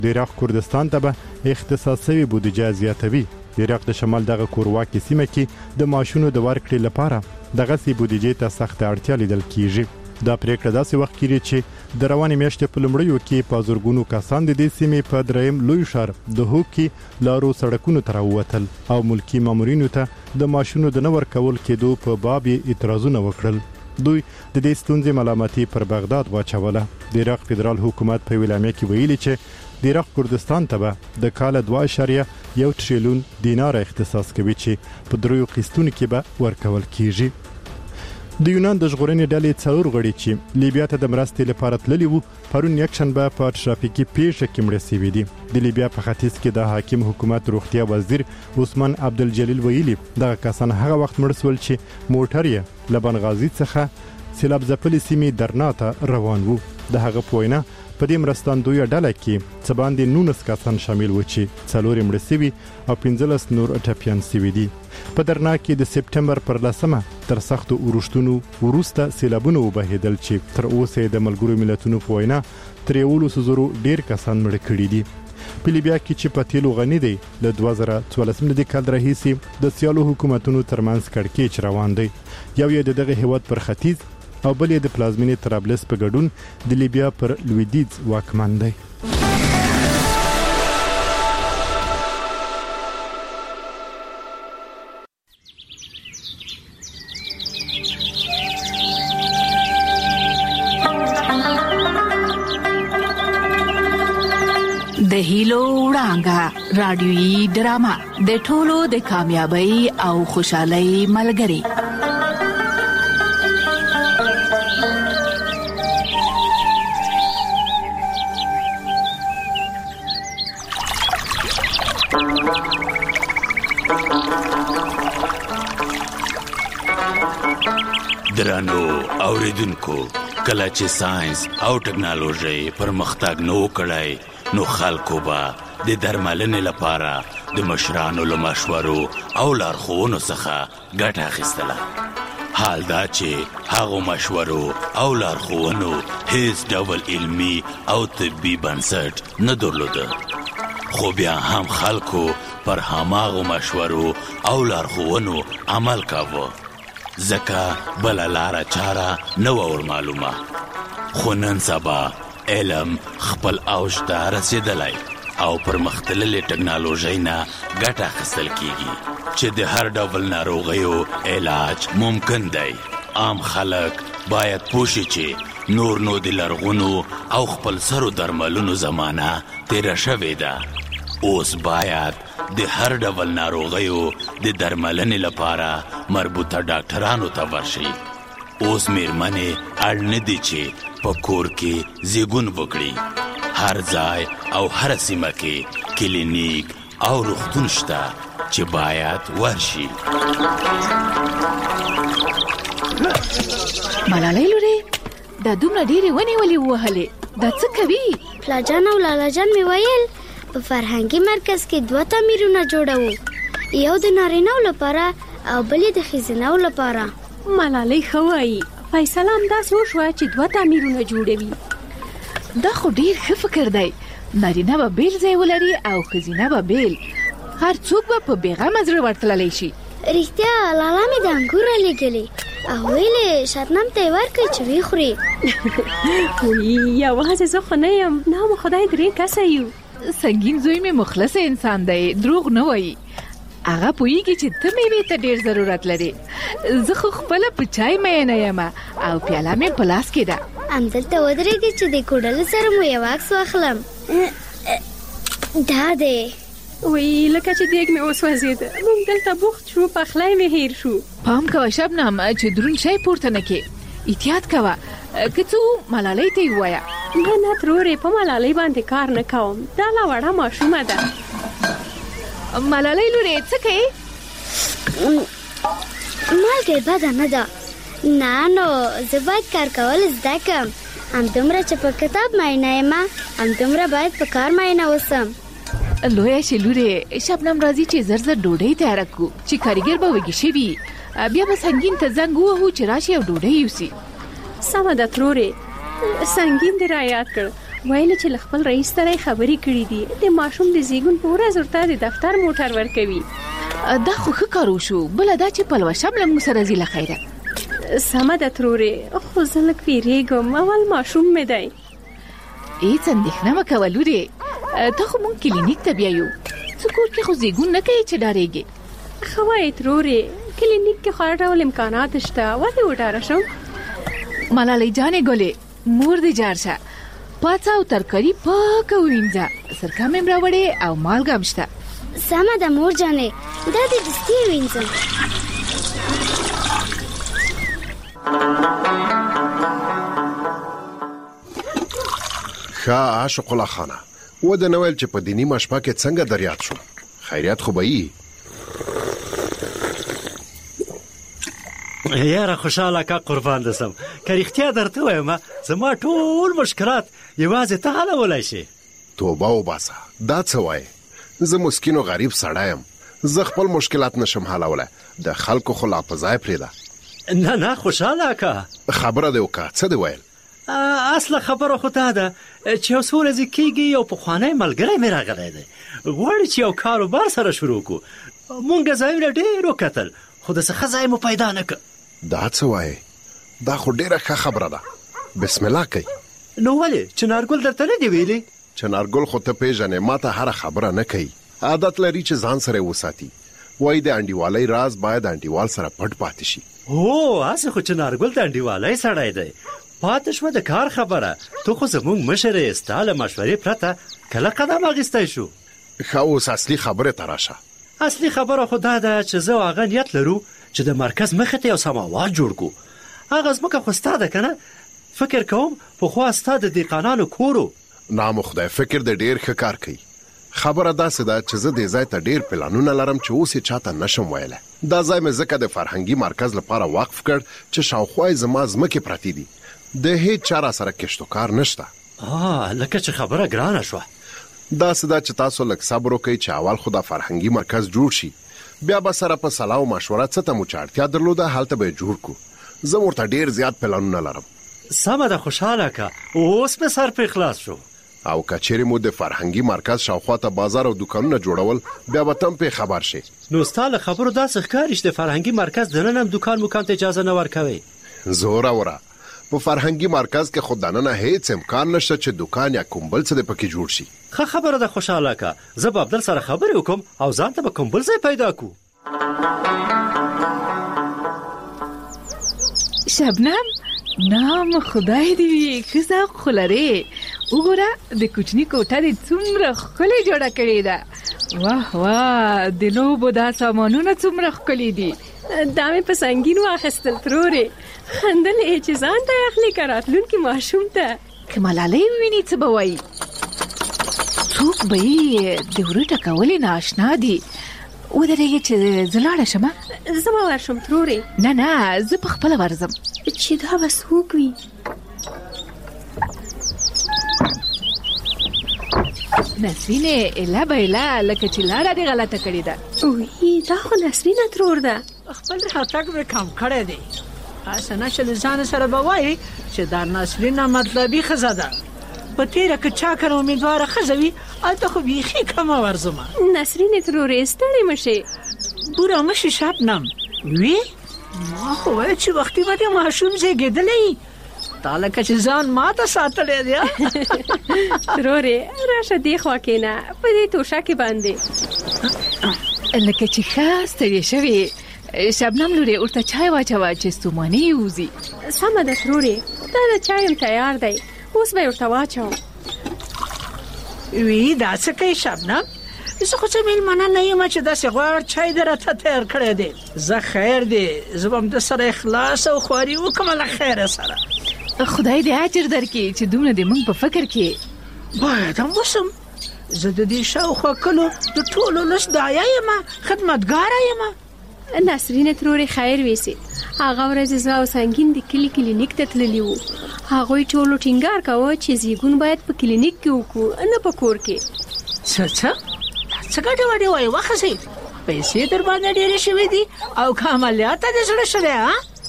د عراق کردستان ته به اختصاص شوی بودیجه زیاتوي. د عراق د شمال دغه کورواکي سیمه کې د ماشونو د ورکړې لپاره دغه سی بودیجه ته سخت اړتیا لیدل کیږي. دا پریکړه داسې وخت کې چې د روانې میاشتې په لومړیو کې په زورګونو کسان د دې سیمې په دریم لوی ښار د هوکي لارو سړکونو ته راووتل او ملکی مامورینو ته د ماشونو د نه ورکول کېدو په باب اعتراضونه وکړل. دوی د دې ستونزې ملامتي پر بغداد واچوله. د عراق فدرال حکومت په ویلامه کې ویلي چې د عراق کردستان ته به د کال 2.1 تریلیون دینار اختصاص کوي چې په دریو قسطونو کې به ورکول کیږي. د یونان د ژغورنې ډلې څلور غړي چې لیبیا ته د مرستې لپاره تللي وو پرون یکشنبه په ترافیکي پیښه کې مړه شوي دي. د لیبیا په ختیځ کې د حاکم حکومت روغتیا وزیر عثمان عبدالجلیل ویلي دغه کسان هغه وخت مړ شول چې موټر یې له بنغازي څخه سیلاب ځپلې سیمې درنا ته روان وو. د هغه په وینا په دې مرستندویه ډله کې څه باندې 19 کسان شامل و چې 4 مړه شوي او 15 نور ټپیان شوي دي. په درنا کې د سپټمبر پر 10 تر سختو اورښتونو وروسته سیلابونه وبهیدل چې تر اوسه د ملګرو ملتونو په وینا تر 100 ډیر کسان مړه کړي دي. په لیبیا کې چې په تیلو غني دی له 2014 کال راهیسې د سیالو حکومتونو ترمنځ کړکېچ روان دی. یو یې دغه هیواد پر ختیځ او بل یې د پلازمینې طرابلس په ګډون د لیبیا پر لویدیځ واکمن دی. د هیلو وړانګه رادیويي ډرامه د ټولو د کامیابی او خوشحالۍ ملګری. درانو اوریدونکو، کله چې ساينس او ټکنالوژي پرمختګ نو کړای نو خلکو به د درملنې لپاره د مشرانو له مشورو او لارښوونو څخه ګټه اخیستله. حال دا چې هغو مشورو او لارښوونو هیڅ ډول علمي او طبي بنسټ نه درلوده، خو بیا هم خلکو پر هماغو مشورو او لارښوونو عمل کاوه. ځکه بله لاره چاره نه وه ورمعلومه. خو نن سبا علم خپل اوج ته رسېدلی او پرمختللې ټکنالوژۍ نه ګټه اخیستل کیږي چې د هر ډول ناروغیو علاج ممکن دی. عام خلک باید پوه شي چې نور نو د لرغونو او خپل سرو درملونو زمانه تیره شوې ده. اوس باید د هر ډول ناروغیو د درملنې لپاره مربوطه ډاکټرانو ته ورشي. اوس میرمنې اړ نه دي چې په کور کې زیږون وکړي. هر ځای او هر سیمه کې کلینیک او روغتون شته چې باید ورشي. ملالۍ لورې، دا دومره ډېرې ونې ولې ووهلې؟ دا څه کوي؟ پلاجان او لالاجان مې ویل په فرهنګي مرکز کې 2 تعمیرونه جوړو، یو د نارینه‌و لپاره او بل د ښځینه‌و لپاره. ملالۍ ښه وایي، فیصله همداسې وشوه چې 2 تعمیرونه جوړوي. دا خو ډېر ښه فکر دی. نارینه به بیل ځای ولري او ښځینه به بیل. هر څوک به په بېغمه زړه ورتللی شي. رښتیا لالا مې د انګوره لېږلې او ویلې شبنم ته یې ورکړئ چې ویې خوري. یوازې زه خو نه یم، نام خدای 3 کسه یو. سنگین زوی می مخلص انسان دی، دروغ نه وایي. هغه پوهیږي چې ته میوې ته ډېر ضرورت لري. زه خو خپله په چای مینه یم او پیاله مې په لاس کې ده. همدلته ودرېږي چې د کوډلو سره مو یو عکس واخلم. دا دی وی لکه چې دیګ مې وسوځېده. موږ دلته بوخت شو، پخلی مې هیر شو. پام کوه شبنم چې دروند شی پورته نه کې. احتیاط کوه، که څه ملالۍ ته یې ووایه. نه ترورې، په ملالۍ باندې کار نه کوم. دا لا وړه ماشومه ده. ملالۍ لورې څه کوې؟ مالګې بده نه ده. نه نو زه باید کار کول زده کړم. همدومره چې په کتاب مینه یم، همدومره باید په کار مینه اوسم. لویه شي لورې، شبنم راځي چې زر زر ډوډۍ تیاره کړو چې کاریګر به وږي شوي. بیا به سنگین ته زنګ ووهو چې راشي او ډوډۍ یوسي. سمه ده ترورې، سنگین دې را یاد کړ. ویل چې خپل رئیس سره خبرې کړې دي د ماشوم د زیږون په ورځ ورته د دفتر موټر ورکوي. دا خو ښه کار وشو، بل دا چې پلوشم له موږ سره ځي له خیره. سمه ده ترورې، خو زه لږ ویریږم، اول ماشوم مې دی. هیڅ اندېښنه مه کوه لورې، ته خو موږ کلینیک ته بیایو، څه کور کې خو زیږون نه کوي چې ډارېږې. ښه وایې ترورې، کلینیک کې خو هر ډول امکانات شته، ولې وډاره شم؟ ملالۍ جانې ګلې، مور دې جار شه، پاڅه او ترکاري پاکه ووینځه، سرکه مې راوړې او مالګه هم شته. سمه ده مور جانې، دا دې دستي وینځم. ښه عاشق الله خانه، وده نه ویل چې په دیني مشپه کې څنګه دریاد شو؟ خیریت خو به یي؟ یاره خوشحاله که قربان دسم، که رښتیا درته وایم زما ټول مشکلات یوازې ته حلولی شي. توبه وباسه، دا څه وایې؟ زه مسکین و غریب سړی یم، زه خپل مشکلات نشم حلولی، د خلکو خو لا په ځای پرېږده. نه خوشحاله که خبره دې وکړه، څه دې ویل؟ اصله خبره خو دا ده چې یو څو ورځې کېږي یو پخوانی ملګری مې راغلی دی، غواړي چې یو کاروبار سره شروع کړو. مونږ ځایونه ډېر وکتل خو داسې ښه ځای مو پیدا نه کړ. دا څه وایې؟ دا خو ډېره ښه خبره ده، بسم الله کوي. نو ولې چنارګل درته نه دي ویلي؟ چنارګل خو ته پیژنې، ما ته هره خبره نه کوي، عادت لري چې ځان سره وساتي، وایي د انډیوالۍ راز باید انډیوال سره پټ پاتې شي. هو هسې خو چنارګل د انډیوالۍ سړی دی، پاتې شوه د کار خبره، تو خو زمونږ مشر یې، ستا له مشورې پرته کله قدم اخیستی شو. ښه اوس اصلي خبرې ته راشه. اصلي خبره خو دا ده چې زه او هغه نیت لرو چې د مرکز مخې ته یو سماوات جوړ کړو. هغه ځمکه خو ستا ده که نه؟ فکر کوم پخوا ستا د دهقانانو کورو. نام خدای، فکر د ډېر ښه کار کوي. خبره داسې ده چې زه دې ځای ته ډېر پلانونه لرم چې اوس یې چاته نشم ویلی. دا ځای مې ځکه د فرهنګي مرکز لپاره وقف کړ چې شاوخوا یې زما ځمکې پرتې دي، د هیڅ چا را سره کشت و کار نشته. لکه چې خبره ګرانه شوه. داسې ده چې تاسو لږ صبر وکئ چې اول خو د فرهنګي مرکز جوړ شي، بیا به سره په صلاح او مشوره څه ته مو چې اړتیا درلوده هلته به یې جوړ کړو. زه ورته ډېر زیات پلانونه لرم. سمه ده خوشحاله که، اوس مې سر پرې خلاص شو. او که چیرې مو د فرهنګي مرکز شاوخوا ته بازار او دوکانونه جوړول، بیا به ته هم پرې خبر شې. نو ستا له خبرو داسې ښکاري چې د فرهنګي مرکز دننه هم دوکان ته اجازه نه ورکوي؟ زوروره، په فرهنګي مرکز کې خو دننه هیڅ امکان نشته چې دوکان یا کوم بل څه د پکې جوړ شي. ښه خبره ده خوشحاله که، زه به عبدل سره خبرې وکړم او ځان ته به کوم بل ځای پیدا کړو. شبنم، نام خدای دې وي، ښه ذوق خو لرې. وګوره د کوچني کوټه دې څومره ښکلې جوړه کړې ده. واه واه، د لوبو دا سامانونه څومره ښکلي دي. دا مې په سنګین واخیستل ترورې، خندل یې چې ځان ته اخلي که راتلونکي ماشوم ته. که ملالۍ وویني څه به وایي؟ څوک به یې د وره ټکولې نااشنا دي. ودرېږه چې زه لاړه شم. زه به ورشم ترورې. نه زه په خپله ورځم. چې دا به څوک وي؟ نسرینې، اله به اله، لکه چې لاره دې غلطه کړې ده. وی دا خو نسرینه ترور ده. خپل راتګ مې کم کړی دی. هسې نه چې له ځان سره به وایي چې دا نسرینه مطلبي ښځه ده. په تېره که چا کره امیدواره ښځه وي، هلته خو بیخي کمه ورځمه. نسرینې ترورې ستړې مه شې. بوره مه شې شبنم. وی ما خو ویل چې وختي به دې ماشوم زېږېدلی، تا لکه چې ځان ما ته ساتلی دی. ترورې راشه دې خوا کښېنه، په دې توشکې باندې. لکه چې ښه ستړې شوې. شبنم لورې، ورته چای واچوه چې ستوماني یې وځي. سمه ده ترورې، دا د چای هم تیار دی، اوس به یې ورته واچوم. وی دا څه کوي شبنم؟ زه خو څه مېلمانه نه یم چې داسې غوړ چای دې راته تیار کړی دی. زه خیر دی، زه به هم د سره اخلاص او خواري وکړم له خیره سره. خدای دې اجر درکړي چې دومره دې موږ په فکر کې. باید هم وسم. زه د دې شاوخوا کلو د ټولو لس داعیه یم، خدمتګاره یم. نسرینه ترورې خیر ویسي. هغه ورځ زه او سنګین د کلي کلینیک ته تللي وو. هغوی ټولو ټینګار کاوه چې زیږون باید په کلینیک کې وکړو، نه په کور کې. څه ګډې وډې وایي وښځې؟ پیسې در باندې ډېرې شوې دي او که عملیات ته دې زړه شوی؟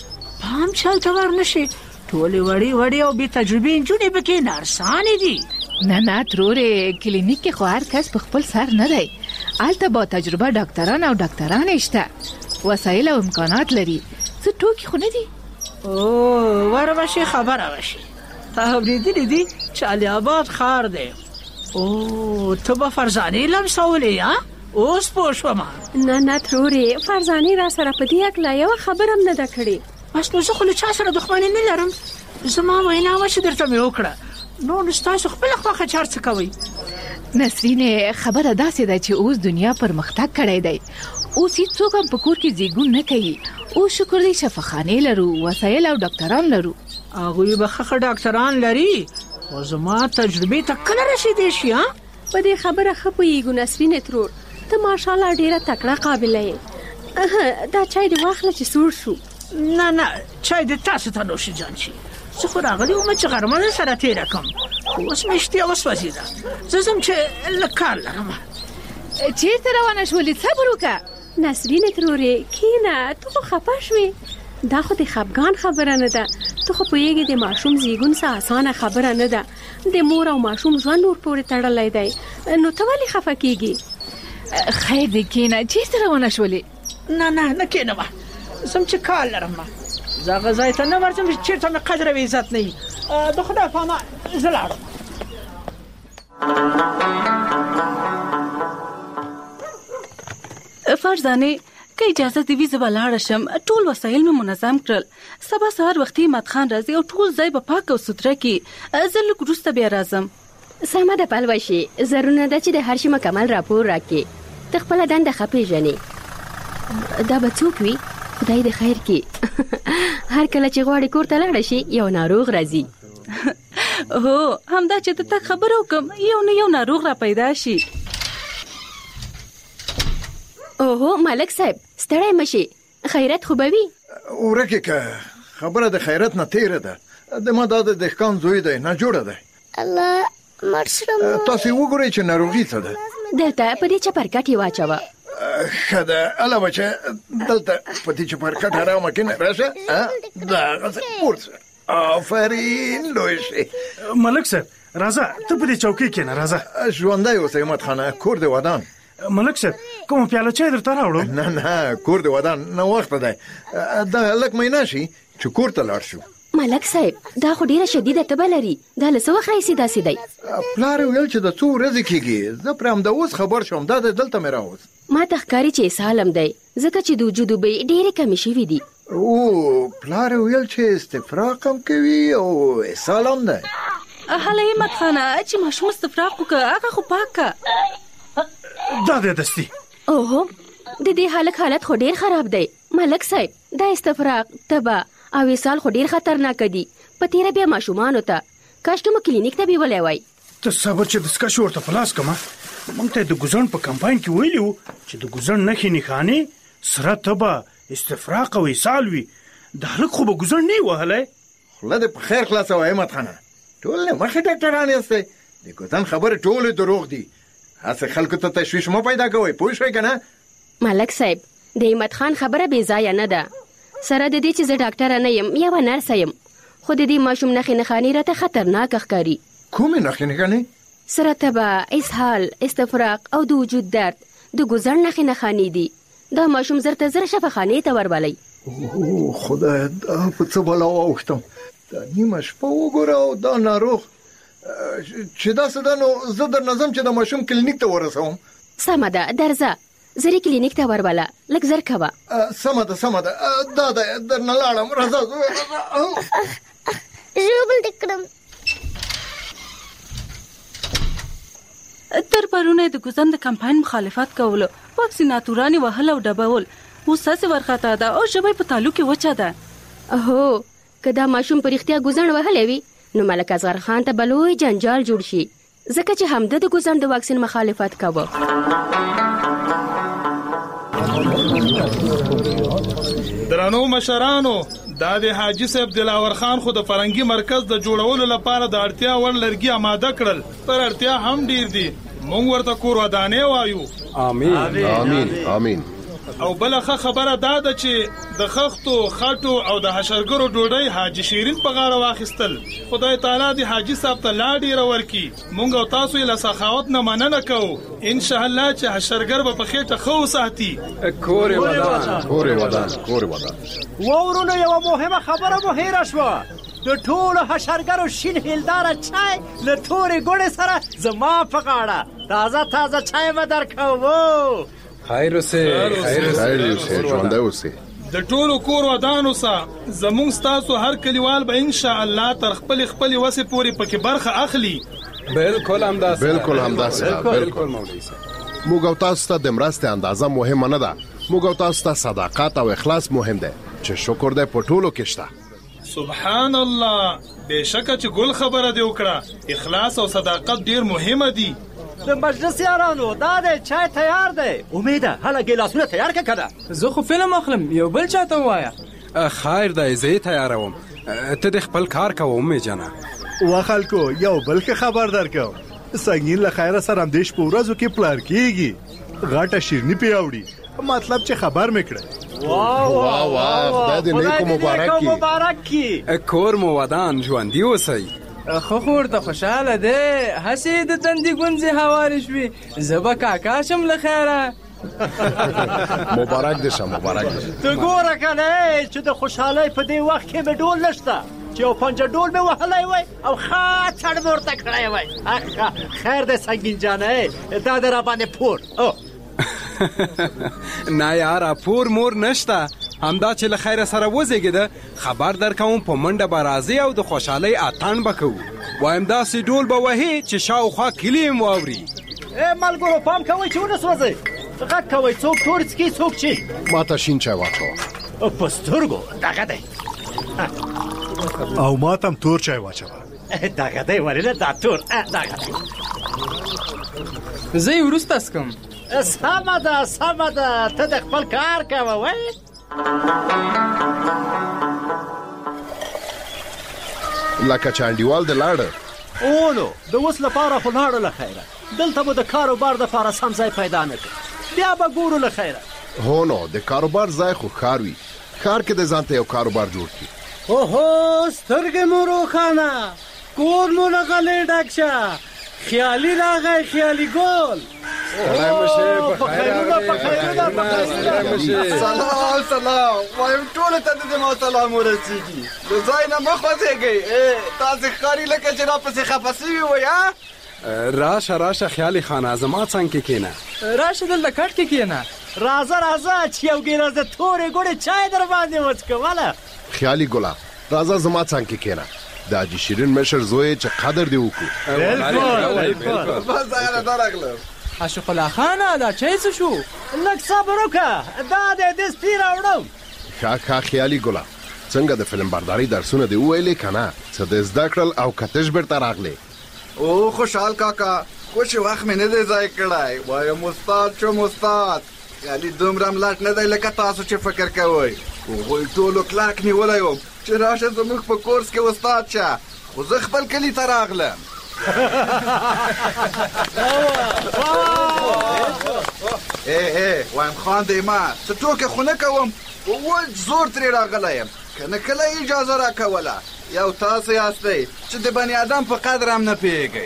پام چې هلته ور نه شي، ټولې وړې وړې او بې تجربې نجونې پکې نرسانې دي. نه ترورې کلینیک کې خو هر کس په خپل سر نه دی. هلته با تجربه ډاکټران او ډاکټرانې شته، وسایل او امکانات لري. څه ټوکې خو نه دي. وره بشي خبره بشي. تا اورېدلي دي چې علي آباد ښار دی. ته به فرزانې لمسولې یا اوس پوه شوم. نه ترورې فرزانې را سره په دې هکله یوه خبره هم نه ده کړې. بس نو زه خو له چا سره دښمني نه لرم. زما وینا وه چې درته مې وکړه. نو ستاسو خپله خوښه چې هر څه کوئ. نسرینې خبره داسې ده چې اوس دنیا پرمختګ کړی دی. اوس هیڅوک هم په کور کې زیږون نه کوي. اوس شکر دی شفاخانې لرو، وسایل او ډاکټران لرو. هغوی به ښه ډاکټران لري، خو زما تجربې ته کله رسېدی شي؟ په دې خبره ښه پوهېږو نسرینې ترور، ته ماشاءالله ډېره تکړه قابله یې. دا چای دې واخله چې سوړ شو. نه چای دې تاسو ته نوشي جان شي. زه خو راغلی وم چې غرمه سره تېره کړم، خو اوس مې اشتیا وسوځېده. زه ځم چې لږ کار لرم. چېرته روانه شولې؟ صبر وکړه. نسرینې ترورې کښېنه، ته خو خفه شوې. دا خو د خفګان خبره نه ده. ته خو پوهېږې د ماشوم زیږون څه اسانه خبره نه ده. د مور او ماشوم ژوند ور پورې تړلی دی. نو ته ولې خفه کېږې؟ خیر دی کښېنه. چېرته روانه شولې؟ نه کښېنم، زم چې کار لرم. زه هغه ځای ته نه ورځم چې چېرته مې قدر او عزت نه وي. د خدای په امان زه لاړم. فرزانې که اجازه دې وي زه به لاړه شم. ټول وسایل مې منظم کړل. سبا سهار وختي احمد خان راځي او ټول ځای به پاک او سوتره کړي. زه لږ وروسته بیا راځم. سمه ده پلوشي، ضروري ده چې د هر شي مکمل راپور راکړې. ته خپله دنده ښه پېژنې. دا به څوک وي؟ خدای دې خیر کړي. هر کله چې غواړې کور ته لاړه شي یو ناروغ راځي. هو همدا چې ته خبره وکړم یو نه یو ناروغ را پیدا شي. اوهو ملک صاحب ستړی مشي، خیرت خو به وي. ورکه که خبره د خیرت نه تیره ده. د ما دا د دهقان زوی دی، نه جوړه دی. الله مرشم. تاسو وګورئ چې ناروغي څه ده. دلته په دې چپرکټ یې واچوه. ښه ده اله بچه، دلته په دې چپرکټ ارامه کښېنه. راشه دغسې پورته. آفرین لوی شي. ملک صاحب راځه، ته په دې چوکۍ کښېنه. راځه ژوندی اوسه احمد خانه، کور د ودان. ملک صاحب کومه پیاله چای درته راوړم؟ نه کور د ودان نه وخت دی. دا لږ مینا شي چې کور ته لاړ شو. ملک صاحب دا خو ډیره شدیده تبه لري. دا له څه وخت راهیسې داسې دی؟ پلار ویل چې د څو ورځې کېږي. زه پرې همدا اوس خبر شوم. دا دلته مې راوست. ما ته ښکاري چې سالم دی، ځکه چې د وجود اوبه ډېرې کمې شوي دي. پلار ویل چې استفراق هم کوي او اسهال هم دی. هله احمد خانه چې ماشوم استفراق وکړه هغه خو پاکه. دا دې دستي. اوهو د دې حالت خو ډېر خراب دی. ملک صاحب دا استفراق، تبه او اسهال خو ډېر خطرناک دي. په تیره بیا ماشومانو ته کاش ته مو کلینیک ته بیولی وای. ته صبر چې دسکه شو ورته په لاس کړمه. موږ ته د ګوزڼ په کمپاین کې ویلي وو چې د ګوزڼ نښې نښانې سره تبه، استفراق او اسهال وي. د هلک خو به ګوزڼ نه یې وهلی. خوله دې په خیر خلاصه وه احمد خانه. ټول نه مخې ډاکټران یاستئ. د ګوزڼ خبرې ټولې دروغ دي. هسې خلکو ته تشویش مه پیدا کوئ. پوه شوئ که نه؟ ملک صاحب د احمد خان خبره بې ځایه نه ده. سره د دې چې زه ډاکټره نه یم، یوه نرسه یم، خو د دې ماشوم نښې نښانې راته خطرناکه ښکاري. کومې نښې نښانې؟ سره تبه، اسهال، استفراق او د وجود درد. د ګوزڼ نښې نښانې دي. دا ماشوم زر ته زر شفاخانې ته ورولئ. خدای دا په څه بلا واوښتم. دا نیمه شپه وګوره او دا ناروغ چې داسې ده. نو زه درنه ځم چې د ماشوم کلینیک ته ورسوم. سمه ده درځه، زری کلینیک ته وربله، لږ زر کوه. سمه ده دا ده درنه لاړم. راځه ژوبل دې کړم. تر پرونه د ګوزن د کمپاین مخالفت کولو، واکسیناتوران وهل او ډبول. اوس هسې ورخطا ده او ژبه په تالو کې وچه ده. هو که دا ماشوم په رښتیا ګوزڼ وهلی وي نو ملک اصغر خان ته به لوی جنجال جوړ شي، ځکه چې همده د ګوزڼ د واکسین مخالفت کوه. درنو مشرانو، دا د حاجی صاحب دلاور خان خو د فرنګي مرکز د جوړولو لپاره د اړتیا وړ لرګي آماده کړل. پر اړتیا هم ډیر دي. مونږ ورته کور ودانې وایو. آمین آمین آمین. او بل خبره دا ده چې د خښتو خټو او د حشرګرو ډوډۍ حاجی شیرین په غاړه واخیستل. خدای تعالی دې حاجی صاحب ته لا ډیره ورکړي. مونږ او تاسو یې له سخاوت نه مننه کوو. ان شاء الله چې حشرګر به په خېټه خو ساتي. کورې ودان. وورونه یو مهمه خبره مو هېره شوه. د ټولو حشرګرو شین هیلدار چای له تورې ګوړې سره زما په غاړه تازه چای به درکوو. خیر اوسې ژوندی اوسې. د ټولو کور ودانو سره زمونږ ستاسو هر کلیوال به ان شاء الله تر خپل وسې پورې پکې برخه اخلي. بالکل همداسې مولوي صاحب. موږ او تاسو ته د مرستې اندازه مهمه نه ده. موږ او تاسو ته صداقت او اخلاص مهم دی چې شکر دی په ټولو کې شته. سبحان الله. بېشکه چې ګل خبره دی وکړه. اخلاص او صداقت ډیر مهمه دي. د مجلس یارانو دا دی چای تیار دی. امیده هله ګیلاسونه تیار که کنه. زه خو فلم اخلم یو بل چاته ووایه. خیر دی زه یې تیاروم. ته د خپل کار کوه امې جانه. وا خلکو یو بل ښه خبر درکوم. سنگین له خیره سره همدې شپه ورځو کې پلار کېږي. غټه شیرني پې اوړي. مطلب چې خبر مې کړی. واه خدای دې نیکو مبارک کی. کور مو ودان ژوندي اوسئ. خو ورته خوشحاله دی. هسې د تندي ګونځې هوارې شوې. زه به کاکا شم له خیره. مبارک دې شه. ته ګوره کنه چې د خوشحالۍ په دې وخت کې مې ډول نشته چې یو پنجه ډول مې وهلی وای او خاطر مې ورته کړی وای. خیر دی سنګین جانه دا د را باندې پور. نه یاره پور مور نشته. همدا چې له خیره سره وزېږېده خبر درکوم په منډه به راځي او د خوشحالۍ اتڼ به کوو. وایم داسې ډول به وهي چې شاوخوا کلي یې واوري. ملګرو پام کوئ چې ونه سوځئ. غږ کوئ څوک تور څکي څوک چې. ما ته شین چای واچوه. په سترګو دغه دی. او ما ته هم تور چای واچوه. دغه دی ولې نه دا تور دغه. زه یې وروسته څکم. سمه ده ته د خپل کار کوه وای. لکه چانډیوال د لاړه. نو د اوس لپاره خو لاړه له خیره. دلته به د کاروبار دپاره سم ځای پیدا نه کړي. بیا به ګورو له خیره. هو نو د کاروبار ځای خو ښار وي. ښار کې د ځان ته یو کاروبار جوړ کړي. اوهو سترګې مو روښانه. کور مو له غلې ډک شه. خیالي راغی خیالي ګل. سلام وایم ټولو ته د ما سلام ورسېږي. د ځای نه مه خوځېږئ. تاسې ښکاري لکه چې راپسې خفه سوي وئ. راشه خیالي خانه زما څنګ کې کښېنه. راشه دلته کټ کې کښېنه. راځه چې یو ګیلاس د تورې ګوړې چای در باندې وڅښم. خیالي ګله راځه زما څنګ کې کښېنه. د حاجي شیرین مشر زوی چې قدر دی وکړو. بالکل بس هغه درغلم. عاشق الله خانه دا چای څه شو؟ لږ صبر وکړه دا د دستي راوړم. ښه خیالي ګله څنګه د فلم برداري درسونه دې وویلې که نه؟ څه دې زده کړل او که تش بیرته راغلې؟ او خوشحال کاکا خوش وخت مې نه دی ضایع کړی. وایم استاد شم استاد. خیالي دومره ملټ نه دی لکه تاسو چې فکر کوئ. هغوی ټولو کلاک نیولی وم چې راشه زموږ په کورس کې استاد شه. خو زه خپل کلي ته راغلم. وایم خان دی ما څه ټوکې خو نه کوم. وویل زور ترې راغلی یم. که نه کله اجازه راکوله. یو تاسو یاستئ چې د بني آدم په قدر هم نه پوهېږئ.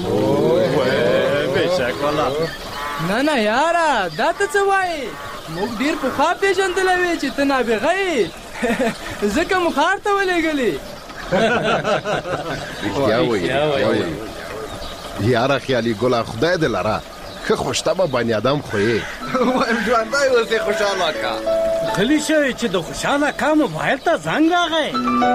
بېشک والله. نه یاره دا ته څه وایې؟ موږ ډېر پخوا پېژندلی وې چې ته نابغه یې. ځکه مو ښار ته ولېږلې. یاره خیالي ګله خدای دې لره. ښه خوشطبعه بني آدم خو یې. وایم ژوندی اوسې خوشحاله کا. غلی شوې چې د خوشحاله کا موبایل ته زنګ راغی.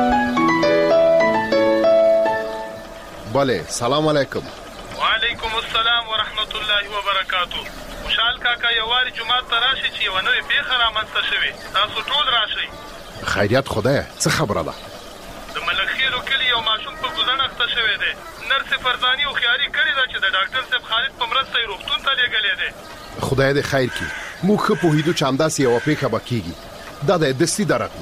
بله سلام علیکم. وعلیکم السلام ورحمت الله وبرکاتو. خوشحال کاکا یووارې جومات ته راشئ چې یوه نوې پېښه رامنځته شوې. تاسو ټول راشئ. خیریت خدایه څه خبره ده؟ د ملکخیلو کلي یو ماشوم په ګوزڼ اخته شوی دی. نرسې فرزاني هوښیاري کړې ده چې د ډاکټر صاحب خالد په مرسته یې روغتون ته لېږلی دی. خدای دې خیر کړي. موږ ښه پوهېدو چې همداسې یوه پېښه به کېږي. دا دی دستي درکړو.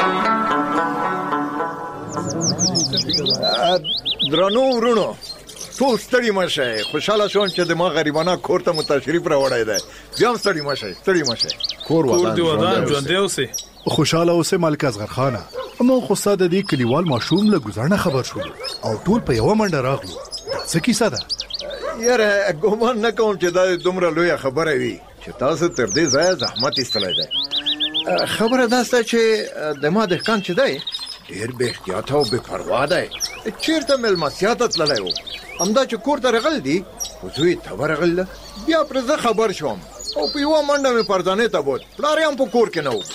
درنو ورونو ټول ستړي مشه. خوشاله شوم چې د ما غریبانه کور ته مو تشریف راوړی دی. بیا هم ستړي مشه. کور ودان ژوندی اوسې. خوشاله اوسې ملک اصغر خانه. مو خو ساده دی کلیوال ماشوم له گزارنه خبر شو او ټول په یو منډه راغلو. څه کیسه ده؟ یاره ګومان نه کوم چې دا دومره لویه خبره وي چې تاسو تر دې ځایه زحمت ایستلی دی. خبره دا سته چې د ما دهقان چې دی ډېر بې احتیاطه او بې پروا دی. چېرته مېلمستیا ته تللی و، همدا چې کور ته راغلی دي خو زوی ته ورغله. بیا پرې زه خبر شوم او په یوه منډه مې پرزانې ته بوت. پلار یې هم په کور کې نه و.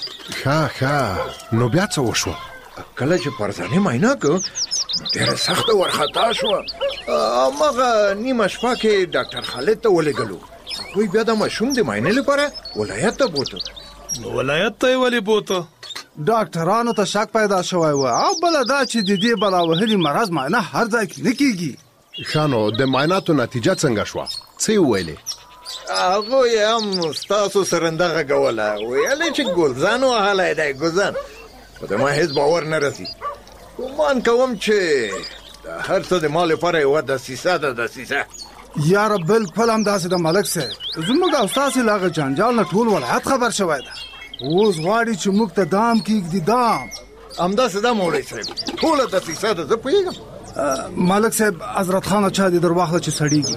ښه نو بیا څه وشوه؟ کله چې پرزانې معاینه کړو ډېره سخته ورخطا شوه. هماغه نیمه شپه کې ډاکټر خالد ته ولېږلو. هغوی بیا د ماشوم د معاینې لپاره ولایت ته بوتو. ولایت ته یې ولې بوته؟ ډاکټرانو ته شک پیدا شوی و او بله دا چې د دې بلا وهلي مرض معاینه هر ځای کې نه کېږي. ښه نو د معایناتو نتیجه څنګه شوه؟ څه یې وویلې؟ هغوی هم ستاسو سره همدغه کوله. ویلې چې ګلزن وهلی دی ګلزن. خو د ما هېڅ باور نه رسي. ګمان کوم چې هر څه د ما لپاره یوه دسیسه ده. یاره بالکل همداسې د ملک صاحب. زموږ او ستاسې له هغه جنجال نه ټول ولایت خبر شوی ده. اوس غواړي چې موږ ته دام کېږدي. دام همداسې ده مولوي صاحب، ټوله دسیسه ده. زه پوهېږم. ملک صاحب حضرت خانه چا دې در واخله چې سړیږي.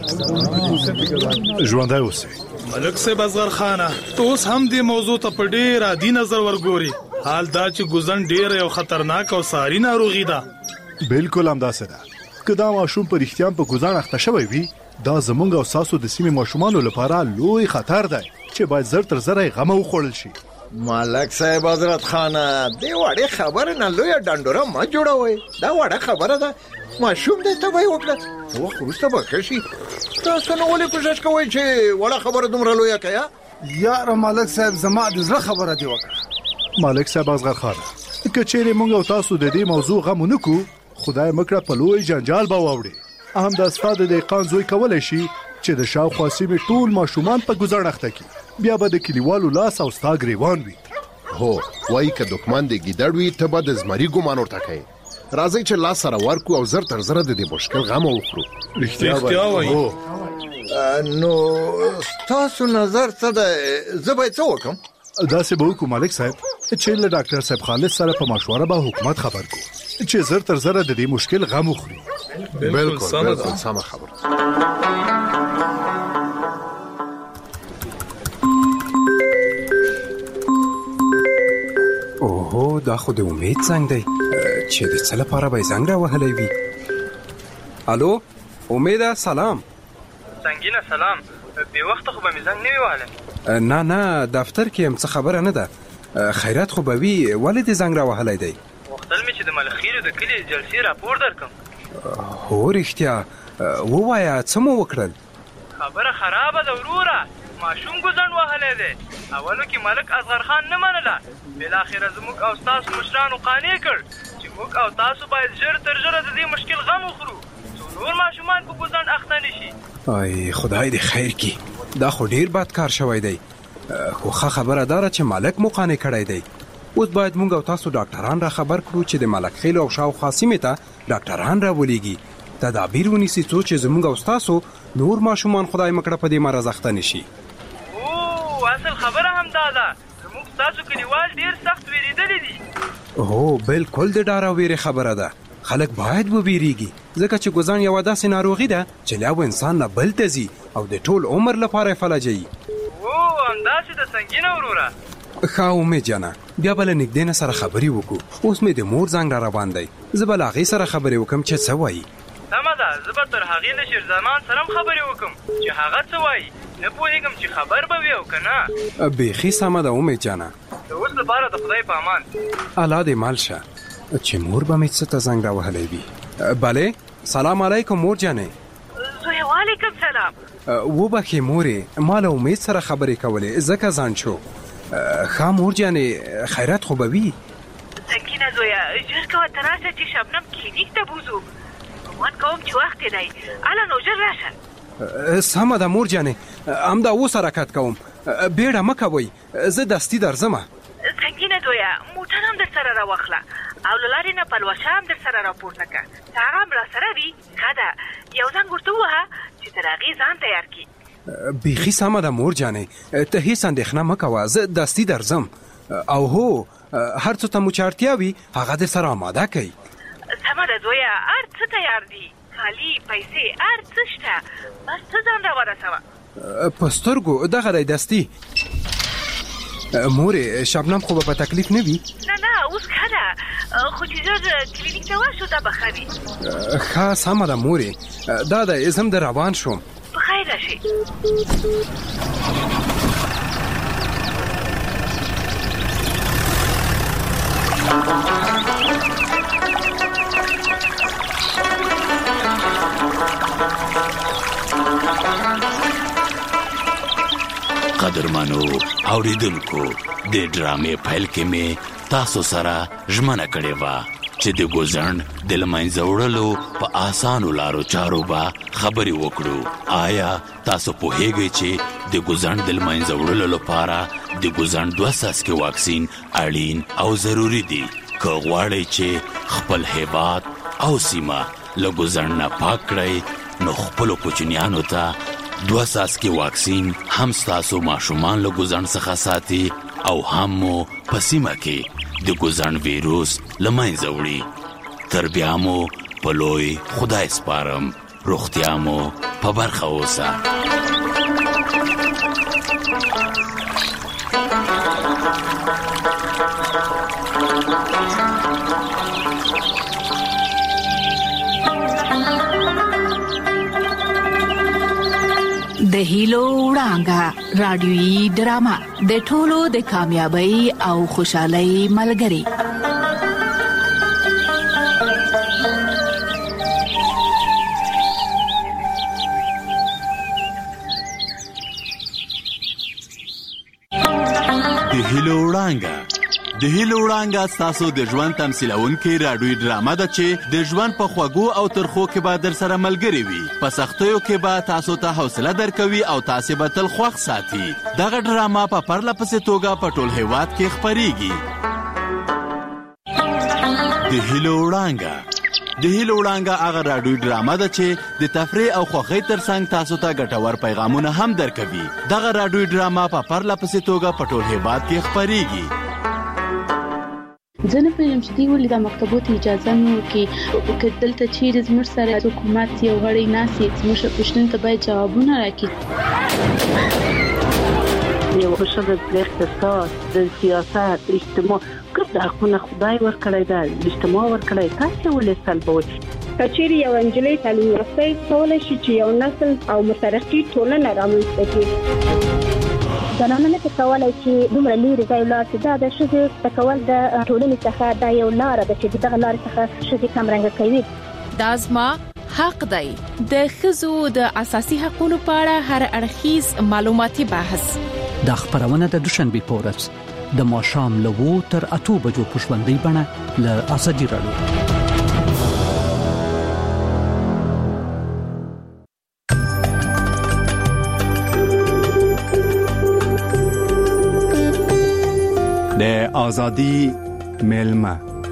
ژوندی اوسئ. ملک صاحب اصغر خانه، ته اوس هم دې موضوع ته په ډېر عادي نظر ورګوري. حال دا چې ګوزن ډېره یو خطرناک او ساري ناروغي ده. بالکل همداسې ده. که دا ماشوم په رښتیا په ګوزن اخته شوی وي دا زمونږ او ستاسو د سیمې ماشومانو لپاره لوی خطر دی چې باید زر تر زره یې غمه وخوړل شي. ملک صاحب حضرت خانه، دې وړې خبره نه لویه ډنډوره مه جوړوئ. دا وړه خبره ده. ماشوم دی ته به یې وکړه، وخت وروسته به ښه شي. تاسو نه ولې کوشش کوئ چې وړه خبره دومره لویه کړئ؟ یاره ملک صاحب زما د زړه خبره دې وکړه. ملک صاحب اصغر خانه، که چیرې موږ او تاسو د دې موضوع غم ونه کړو خدای مکړه په لوی جنجال به واوړي. هم دا ستا د دهقان زوی کولی شي چې د شاوخوا سیمې ټول ماشومان په ګوزړ اخته کړي. بیا به د کلیوالو لاس او ستا ګریوان وي. هو وایي که دښمن د ګیدړ وي ته به د زمري ګمان ورته کوې. راځئ چې لاس سره ورکړو او زر تر زره د دې مشکل غمه وخورو. رښتیا وایي. نو ستاسو نظر څه دی؟ زه باید څه وکړم؟ داسې به وکړو ملک صاحب چې له ډاکټر صاحب خالد سره په مشوره به حکومت خبر کړو چې زر تر زره د دې مشکل غم وخوري. بالکل سمه خبره. اوهو دا خو د امید زنګ دی چې د څه لپاره به یې زنګ راوهلی وي. الو امیده، سلام. سنګینه سلام. بې وخته خو به مې زنګ نه وي وهلی. نه دفتر کې یم، څه خبره نه ده. خیرات خو به وي، ولې دې زنګ راوهلی دی؟ غوښتل مې چې د ملخیلو د کلي جلسې راپور درکړم. هو رښتیا، ووایه څه مو وکړل؟ خبره خرابه ده وروره. ماشوم ګوزڼ وهلی دی. اولو کې ملک اصغر خان نه منله. بالاخره زموږ او ستاسو مشرانو قانع کړ چې موږ او تاسو باید ژر تر ژره د دې مشکل غم وخورو څو نور ماشومان په ګوزڼ اخته نه شي. ای خدای دې خیر کړي. دا خو ډیر بد کار شوی دی. خو ښه خبره داره چې ملک مو قانع کړی دی. اوس باید موږ او تاسو ډاکټران را خبر کړو چې د ملک خیل او شاوخوا سیمې ته ډاکټران راولېږي. تدابیر ونیسي څو چې زموږ او ستاسو نور ماشومان خدای مکړه په دې مرض اخته نه شي. اصل خبره هم دا ده. زموږ ستاسو کلیوال ډېر سخت ویرېدلي دي. هو بالکل د ډار او ویرې خبره ده. خلک باید وویریږي ځکه چې ګوزڼ یوه داسې ناروغي ده چې له یو انسان نه بل ته ځي او د ټول عمر لپاره یې فلجوي. همداسې د سنګینه وروره. ښه امید جانه، بیا به له نږدې نه سره خبرې وکړو. اوس مې د مور زنګ را روان دی. زه به له هغې سره خبرې وکړم چې څه وایي. سمه ده، زه به تر هغې له شیرزمان سره هم خبرې وکړم چې هغه څه وایي. نه پوهېږم چې خبر به وي او که نه. بیخي سمه ده امید جانه. د اوس لپاره د خدای په امان. الله دې مال شه. چې مور به مې څه ته زنګ راوهلی وي. بله سلام علیکم مور جانې. زوی وعلیکم سلام. وبخې مورې، ما له امید سره خبرې کولې ځکه ځان شو. ښه مور جانې خیرات خو به وي؟ سنګینه زویه، ژر کوه ته راشه چې شبنم کلینیک ته بوځو. ګمان کوم چې وخت یې دی. هله نو ژر راشه. سمه ده مور جانې، همدا اوس حرکت کوم. بیړه مه کوئ، زه دستي درځمه. سنګینه زویه، موټر هم در سره راواخله. او لارې نه پلوشه هم در سره راپورته که چې هغه هم را سره وي ښه ده یو زنګ ورته ووهه چې تر هغې ځان تیار کړي. بیخي سمه ده مور جانې ته هیڅ اندېښنه مه کوه زه دستي درځم او هو هر څه ته مو چې اړتیا وي هغه دې سره اماده کوي. سمه ده زویه هر څه تیار دي کالي پیسې هر څه شته بس ته ځان را ورسوه. په سترګو دغه دی دستي. مورې شبنم خو به په تکلیف نه وي؟ نه اوس ښه ده خو چې ژر کلینیک ته ورشو دا به ښه وي. ښه سمه ده مورې دا دی زه هم د روان شوم. په خیر راشي. قدرمنو اوریدونکو د ډرامې پیل کې مې تاسو سره ژمنه کړې وه چې د ګوزڼ د له منځه وړلو په اسانو لارو چارو به خبرې وکړو. آیا تاسو پوهیږئ چې د ګوزڼ د له منځه وړلو لپاره د ګوزڼ 2 څاڅکي واکسین اړین او ضروري دي؟ که غواړئ چې خپل هیواد او سیمه له ګوزڼ نه پاک کړئ نو خپلو کوچنیانو ته 2 څاڅکي واکسین هم ستاسو ماشومان له ګوزڼ څخه ساتي او هم مو په سیمه کې د ګوزڼ ویروس له منځه وړي. تر بیا مو په لوی خدای سپارم. روغتیا مو په برخه اوسه. د هیلو وړانګه رادیویي ډرامه د ټولو د کامیابی او خوشحالۍ ملګری. د هیلو وړانګه ستاسو د ژوند تمثیلونکې رادیویي ډرامه ده چې د ژوند په خوږو او ترخو کې به در سره ملګرې وي. په سختیو کې به تاسو ته حوصله درکوي او تاسې به تل خوښ ساتي. دغه ډرامه په پرله پسې توګه په ټول هیواد کې خپریږي. د هیلو وړانګه هغه رادیویي ډرامه ده چې د تفریح او خوښۍ ترڅنګ تاسو ته ګټور پیغامونه هم درکوي. دغه رادیویي ډرامه په پرله پسې توګه په ټول هیواد کې خپریږي. زه نه پوهېږم چې دوی ولې دا مکتبو ته اجازه نه ورکوي. که دلته چیرې زموږ سره حکومت یو غړی ناست وي زموږ پوښتنو ته باید جوابونه راکړي. یو ښځه د اقتصاد د سیاست اجتماع ګډ حقونه خدای ورکړی ده اجتماع ورکړی تاسې ولې سلبوئ؟ که چیرې یو نجلۍ تعلیم یافته کولی شي چې یو نسل او مترقي ټولنه رامنځته کړي. زنانه نه کولای چې دومره لري ځای لاړ شي. دا د ښځې تکول د ټولنې څخه دا یو لار ده چې دغه لار څخه ښځې کمرنګه کوي. دا زما حق دی. د ښځو د اساسي حقوقو په اړه هر اړخیز معلوماتي بحث دا خبرونه د دوشنبه په ورځ د ماښام له 2 تر 8 بجو په ژوندۍ بڼه له ازادي راډیو. د ازادي ملما.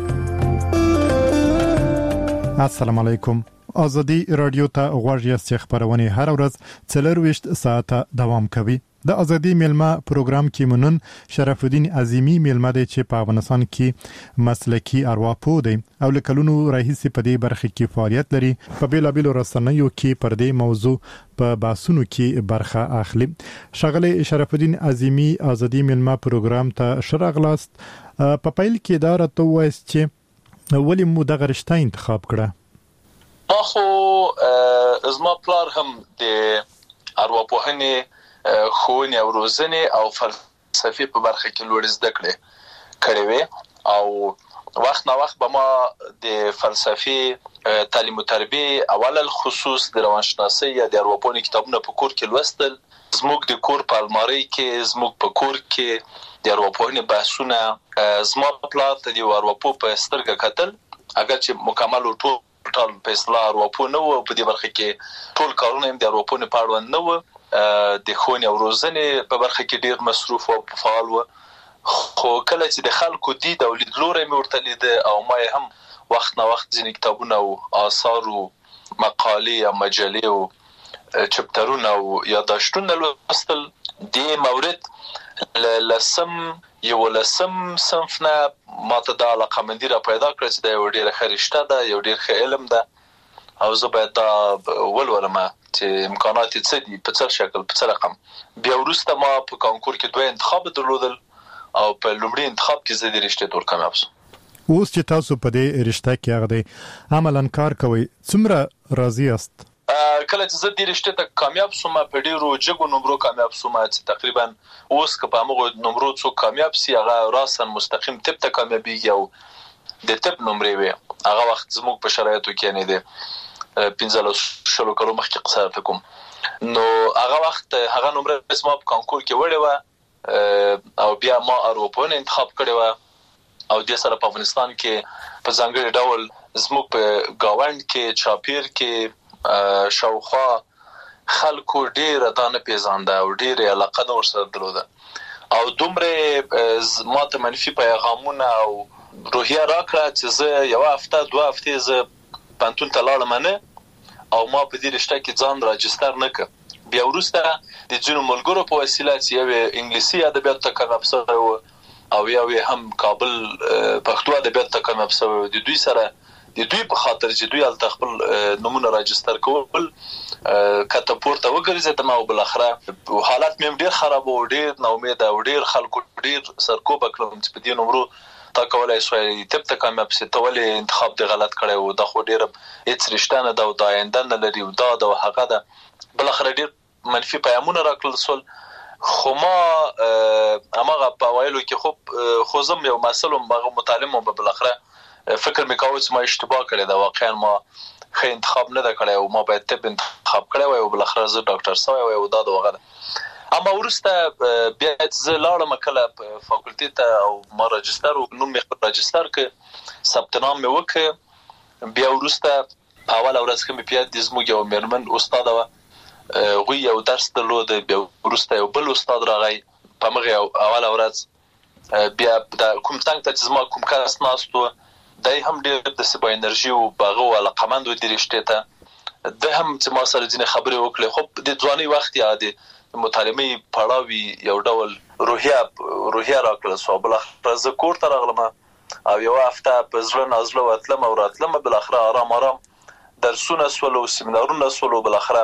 السلام علیکم. ازادي رادیو ته غوږ یاست. خبرونه هر ورځ 24 ساعته دوام کوي. د ازادي ملما پروګرام کې منن شرف الدین عظیمی ملما د چې په افغانستان کې مسلکی ارواپوه دی او لکلونو راهیسي په دې برخه کې فعالیت لري. په بیلابیلو رسنیو کې پر دې موضوع په باسونو کې برخه اخلي. شغله شرف الدین عظیمی ازادي ملما پروګرام ته شرغلاست. په پیل کې دا راته وایي چې ولې مو دغه رشته انتخاب کړه؟ خو زما پلار هم د ارواپوهنې ښوونې او روزنې او فلسفې په برخه کې لوړ زده کړې وې او وخت نا وخت به ما د فلسفې تعلیم او تربیه اول الخصوص د روانشناسۍ یا د ارواپوهنې کتابونه په کور کې لوستل. زموږ د کور په المارۍ کې زموږ په کور کې د ارواپوهنې بحثونه زما پلار ته د ارواپوه په سترګه کتل. اگر چې مکمل او ټول په اصطلاح ارواپوه نه و په دې برخه کې ټول کارونه هم د ارواپوهنې په اړه نه و. د ښوونې او روزنې په برخه کې ډیر مصروف او فعال و خو کله چې د خلکو دید او لیدلوری مې ورته لیده او ما هم وخت نه وخت ځینې کتابونه او آثار او مقالې او مجلې او چپټرونه او یادداشتونه لوستل. دې مورد لسم صنف نه ماته دا علاقه‌مندي را پیدا کړه چې دا یو ډېره ښه رشته ده، یو ډېر ښه علم ده او زه باید دا ولولم چې امکانات یې څه دي، په څه شکل، په څه رقم. بیا وروسته ما په کانکور کې 2 انتخاب درلودل او په لومړي انتخاب کې زه د رشتې ټول کامیاب شوم. اوس چې تاسو په دې رشته کې هغه دی عملاً کار کوئ، څومره راضي یاست؟ کله چې زه د رشتې ته کامیاب شوم په ډیرو جګو نمرو کامیاب شوم چې تقریبا اوس که په هغه نمرو څو کامیاب سي هغه راسن مستقیم طب ته کامیابیږي او د طب نمرې وي. هغه وخت زموږ په شرایطو کې نه دي 15 کلو مخکې قصه کوم، نو هغه وخت هغه نمرې اسمه په کانکور کې وړه و او بیا ما اروپا انتخاب کړی و او د سره په افغانستان کې په ځانګړي ډول زموږ په گاوند کې چاپیر کې شاوخوا خلکو ډیره دانه پیژانده او ډیره علاقه نور سره درلوده او دومره ماته منفي پیغامونه او روحیه راکړه چې زه یو هفته 2 هفته زه پانتون ته لاړم نه او ما په دې رشته کې ځان راجستر نه کړ. بیا وروسته د ځینو ملګرو په وسیله چې یو انګلیسي ادبیات ته کامیاب شوی او یو هم کابل پښتو ادبیات ته کامیاب شوی، د دوی سره د دوی په خاطر چې دوی ال خپل نمونه راجستر کول کته پورته وګرځیدم او بل اخره حالت مې ډیر خراب او ډیر ناامید او ډیر خلکو ډیر سرکوب کړم چې په دې نمرو تا کولای شوی طب ته کامیاب سي، ته ولې انتخاب دی غلط کړی او دا خو ډیر هیڅ رشته نه دا او دا آینده نه لري او دا د هغه ده. بل اخره ډیر منفي پیغامونه راکړل سول. خو ما هغه په وایلو کې خو زم یو مسلم هغه متعلم او بل اخره فکر مې کاوه چې ما اشتباه کړی دا، واقعا ما ښه انتخاب نه کړی او ما باید طب انتخاب کړی وای او بل اخره زه ډاکټر سوی وای او دا د وغه. اما ورسته بیا زه لاړم کله په فاکولټي ته او ما راجستر او نوم مې راجستر ک ثبت نام مې وک. بیا ورسته اول ورځ کې مې پیاد د زموږ یو میرمن استاد و غوی یو درس درلود. بیا ورسته یو بل استاد راغی په مغه اول ورځ بیا د کوم څنګه چې زما کوم کس ناستو دای هم ډېر د سبا انرژي او باغه او علاقمند د رشتې ته د هم چې ما سره ځینې خبرې وکړې. خو د ځواني وخت یاد مطالعه پړاوي یو ډول روحیه راکړل سو. بل اخر زه کور ته راغلم او یو هفته په ځل نازله وتلم او راتلم. بل اخر آرام درسونه سولو سیمینارونه سولو، بل اخر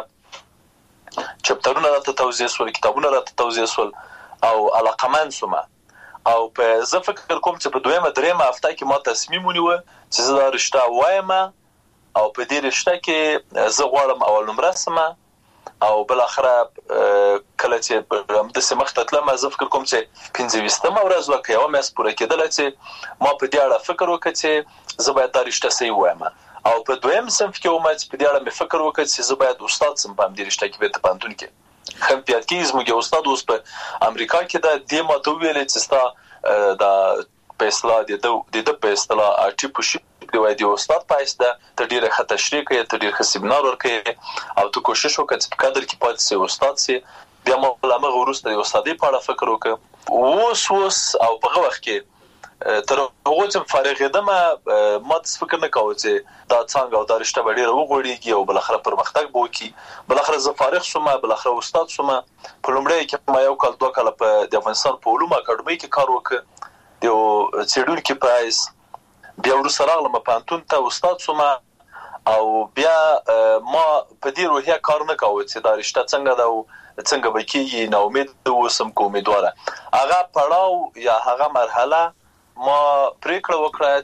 چپټرونه راته توضیح سول، کتابونه راته توضیح سول او علاقمند سوم. او په زه فکر کوم چې په دویمه درېمه هفته کې ما تصمیم ونیو چې زه دا رشته وایم او په دې رشته کې زه غواړم اول نمره سم او بل اخره کله چې د سمخ ته تلم زه فکر کوم چې 25مه ورځ وکړم یو مې پوره کېدل چې ما په دې اړه فکر وکړ چې زه باید دا رشته صحیح وایم او په دویم صنف کې ومه چې په دې اړه مې فکر وکړ چې زه باید استاد سم په دې رشته کې به پانتون کې خم پیاد کې زموږ استاد اوس په امریکا کې دا د ماته ویل چې ستا د په اصطلاح د په اصطلاح ارټیپوشن دی وای دی استاد پایسته ته ډیره ښه تشریح کوي، ته ډیره ښه سیمینار ورکوي او ته کوشش وکړې چې په قدر کې پاتې سي استاد سي. بیا ما لمغه ورسته د استادۍ په اړه فکر وکړ اوس او په وخت کې تر هغه چې فارغ یم ما د فکر نه کاوه چې دا څنګه او دا رشته به ډیره وغوړیږي او بل اخر پرمختګ به وکړي. بل اخر زه فارغ شوم، بل اخر استاد شوم. په لومړی کې ما یو کال 2 کال په د افغانستان په علومو اکاډمۍ کې کار وکړ د څېړونکو پرایز. بیا وروسته راغلم پانتون ته استاد شوم او بیا ما په دې روحیه کار نه کاوه چې دا رشته څنګه ده او څنګه به کېږي. نو امید اوسم کوم امیدواره هغه پړاو یا هغه مرحله ما پریکړه وکړه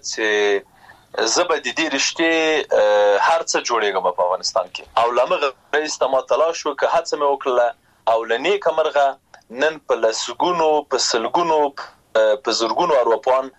چې زه به د دې رشتې هر څه جوړېږم په افغانستان کې او لمغه رئیس ته ما تلاش وکړه، هڅه مې وکړه او لنی کمرغه نن په لسګونو په سلګونو په زرګونو اروپان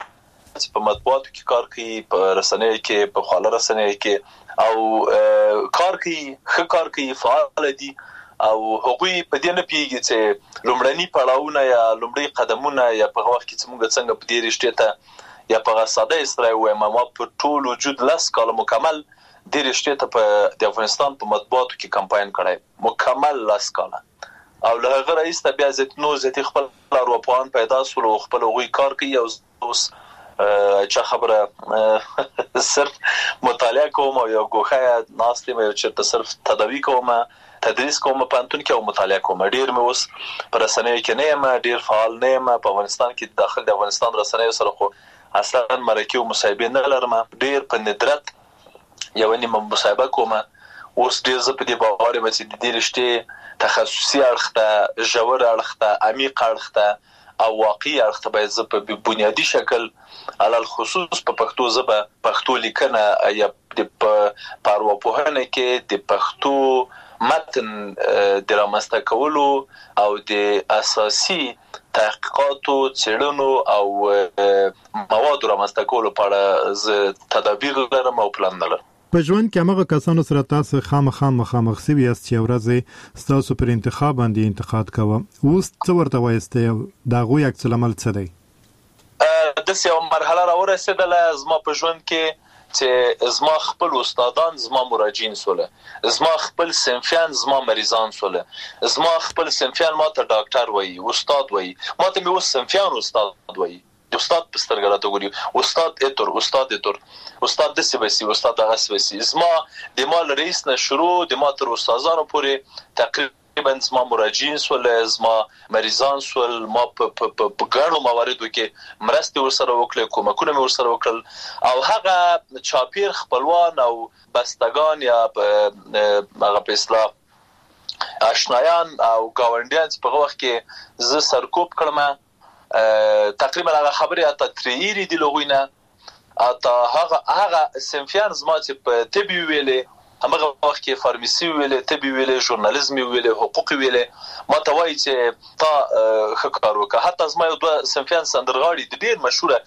په مطبوعاتو کې کار کوي، په رسنیو کې، په خواله رسنیو کې او کار کوي، ښه کار کوي، فعال دي او هغوی په دې نه پیږي چې لومړني پړاوونه یا لومړني قدمونه یا په وخت کې څنګه په دې رشتې ته یا په ساده اصطلاح وایم ما په ټول وجود 10 کال مکمل د رشتې ته په د افغانستان په مطبوعاتو کې کمپاین کړای، مکمل 10 کال او له هغه رئیس ته بیا زیاتي خپل ارواپوهان پیدا سول او خپل غوي کار کوي او اوس چا خبره صرف مطالعه کوم او یو ګوخه ناستې مې چې صرف تداوی کوم تدریس کوم په انتون کې او مطالعه کوم ډیر مې اوس پر رسنیو کې نه یم ډیر فعال نه یم په افغانستان کې داخل د افغانستان رسنیو سره خو اصلا مرکه او مصاحبه نه لرم ډیر په ندرت یو نیمه مصاحبه کوم اوس ډیر زه په دې باور یم چې د دې رشته تخصصي اړخ ته ژور اړخ ته عمیق اړخ ته او واقعي اړخ ته باید زه په بنیادی شکل علل خصوص په پښتو ژبه پښتو لیکنه یا د ارواپوهنه کې د پښتو متن د رامنځته کولو او د اساسي تحقیقاتو څېړنو او موادو رامنځته کولو په اړه زه تدابیر لرم او پلان لرم. په ژوند کې هغه کسانو سره تاسو خامخا مخامخ سوي یاست چې ورځ تاسو پر انتخاب باندې انتقاد کوه اوس څه ورته وایسته دا غوي عکس العمل څه دی؟ د یو مرحله راورسېدله زما په ژوند کې چې زما خپل استادان زما مراجعین سوله زما خپل صنفیان زما مریضان سوله زما خپل صنفیان ماته ډاکټر وایي استاد وایي ماته مې اوس صنفیان استاد وایي استاد په سترګه راته ګوري استاد استاد د سیبسي استاد هغه سیبسي زما د مال رئیس نه شروع د ما تر استادانو پورې تقریبا زما مراجعین سول زما مریضان سول ما په ګڼو مواردو کې مرستې ورسره وکړې کومکونه مې ورسره وکړل او هغه چاپیر خپلوان او بستگان یا هغه په اصطلاح آشنایان او گاونډیان په وخت کې ز سرکوب کړم تقریبا هغه خبره اته تریری دی لغوینه اته هغه سنفیان زما چې په طبي ویلې هغه وخت کې فارماسي ویلې طبي ویلې ژورنالیزم ویلې حقوق ویلې ما ته وایي چې تا خکار وکړه حتی زما یو دوه سنفیان سندرغاړي د ډیر مشهور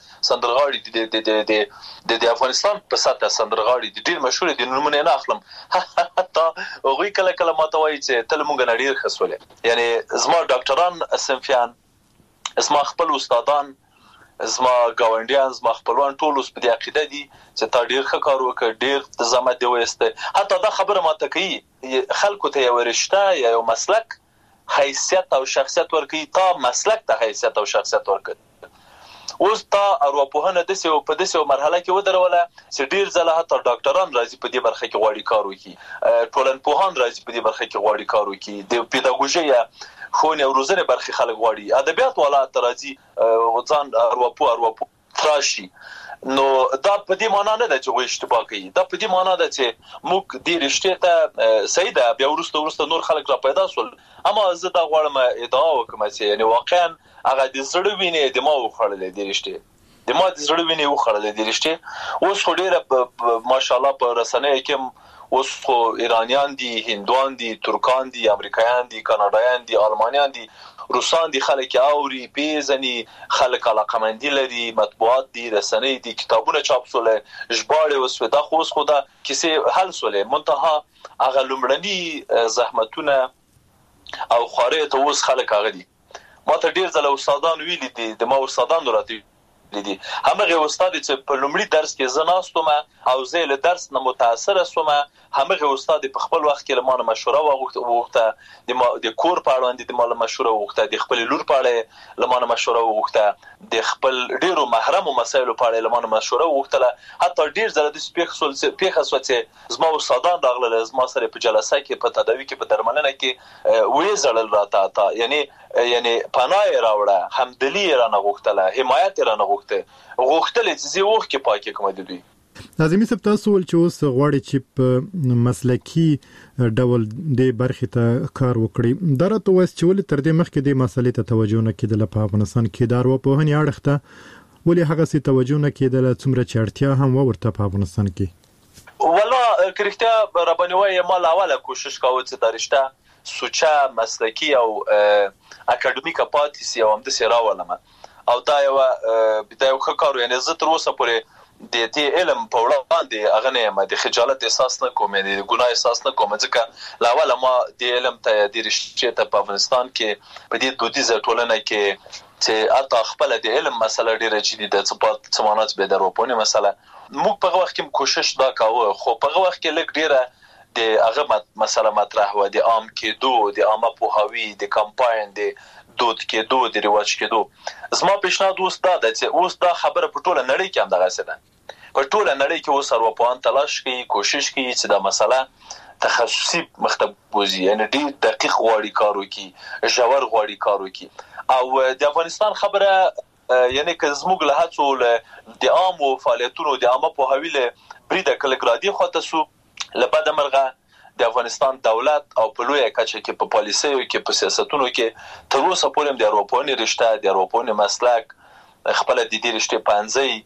سندرغاړي د افغانستان په سطح سندرغاړي د ډیر مشهور دي نومونه نه اخلم حتی هغه کله ما ته وایي چې تل مونږ نه ډیر خسولې یعنی زما ډاکټران سنفیان زما خپل استادان زما گاونډیان زما خپلوان ټول اوس په دې عقیده دي چې تا ډیر ښه کار وکړ ډیر زحمت دی وسته حتی دا خبره ماته کوي خلکو ته یو رشته یا یو مسلک حیثیت او شخصیت ورکوي تا مسلک ته حیثیت او شخصیت ورکړي اوس تا ارواپوهنه د سیو په دسیو مرحله کې ودروله چې ډیر ځله حتی ډاکټران راځي په دې برخه کې غواړي کار وکړي ټولنپوهان راځي په دې برخه کې غواړي کار وکړي د پیداګوژي خونی او روزنه برخه خلک غواړي ادبیات والا ترازی ځان ارواپو تراشي نو دا په دې معنی نه ده چې وې اشتباه کوي دا په دې معنی ده چې موږ دې رشته ته سیده بیا ورسته نور خلک را پیدا سول اما زه دا غواړم ادعا وکم چې یعنی واقعا هغه د زړه وینې د ما وخړلې دې رشته د ما د زړه وینې وخړلې دې رشته اوس خو ډیره ماشاءالله په رسنیو کې اوس خو ایرانیان دي هندوان دي ترکان دي امریکایان دي کاناډایان دي آلمانیان دي روسان دي خلک اوري پیزني خلک علاقمندي لري مطبوعات دي رسنۍ دي کتابونه چاپ سول ژباړه وسو دا خو اوس خو دا کیسه حل سول منتها هغه لمړني زحمتونه او خارې ته اوس خلک هغه دي ما ته ډیر ځله استادان ویلي دي د ما استادان راته دي همغه استاد چې په لومړي درس کې زناستم او زه له درس نه متاثر شوم همغه استاد په خپل وخت کې لمانه مشوره وغوښته د کور په اړه د مال مشوره وغوښته د خپل لور په اړه لمانه مشوره وغوښته د خپل ډیرو محرم مسایلو په اړه لمانه مشوره وغوښتله حتی ډیر زره د پیښه سوڅه زما استادان راغله زما سره په جلسه کې په تداوی کې په درملنه کې وې زړل راته یعنی پناه راوړه همدلی رانه غوښتله حمایت رانه غوښتل چې زه وخت کې پاکه کوم د دوی لازمي سب تاسو ول چې اوس غواړي چې په مسلکی ډول د برخې ته کار وکړي درته وایي چې ول تر دې مخکې د مسلې ته توجه نه کېدل په افغانستان کې د ارواپوهنې اړخ ولې هغه څه توجه نه کېدل څومره چارتیا هم ورته په افغانستان کې والله کرکټا ربانوي ما لاواله کوشش کاوه چې درشته سوچا مسلکی او اکیډمیک پاتې سي هم د سراولمه او دا یو بدايه وکړو یعنی زه تر اوسه پورې د دې علم په وړاندې هغه نه ما د خجالت احساس نه کوم د ګناه احساس نه کوم ځکه لاواله ما د علم ته د رشتې ته په افغانستان کې په دې دودیزه ټولنه کې چې اته خپل د علم مسله ډیره جدي ده چې سمانات به دروپونه مسله موږ په وخت کې کوشش دا کاوه خو په وخت کې لګ ډیره د هغه مسله مطرح و د عام کېدو د عامه پوهاوي د کمپاین د دود کېدو د رواج کېدو زما پیشنهاد اوس دا ده چې اوس دا خبره په ټوله نړۍ کې هم دغه څه ده په ټوله نړۍ کې اوس ارواپوهان تلاش کوي کوشش کوي چې دا مسله تخصصي مخته بوزي یعنی ډېر دقیق غواړي کار وکړي ژور غواړي کار وکړي او د افغانستان خبره یعنی که زموږ له هڅو د عامو فعالیتونو د عامه پوهاوي له بریده کلګرادي خواته سو لبد مرغه د افغانستان دولت او په لویه کچه کې په پالیسیو کې په سیاستونو کې تر اوسه پورې د اروپايي رشته د اروپايي مسلک خپل د دې رشته پنځه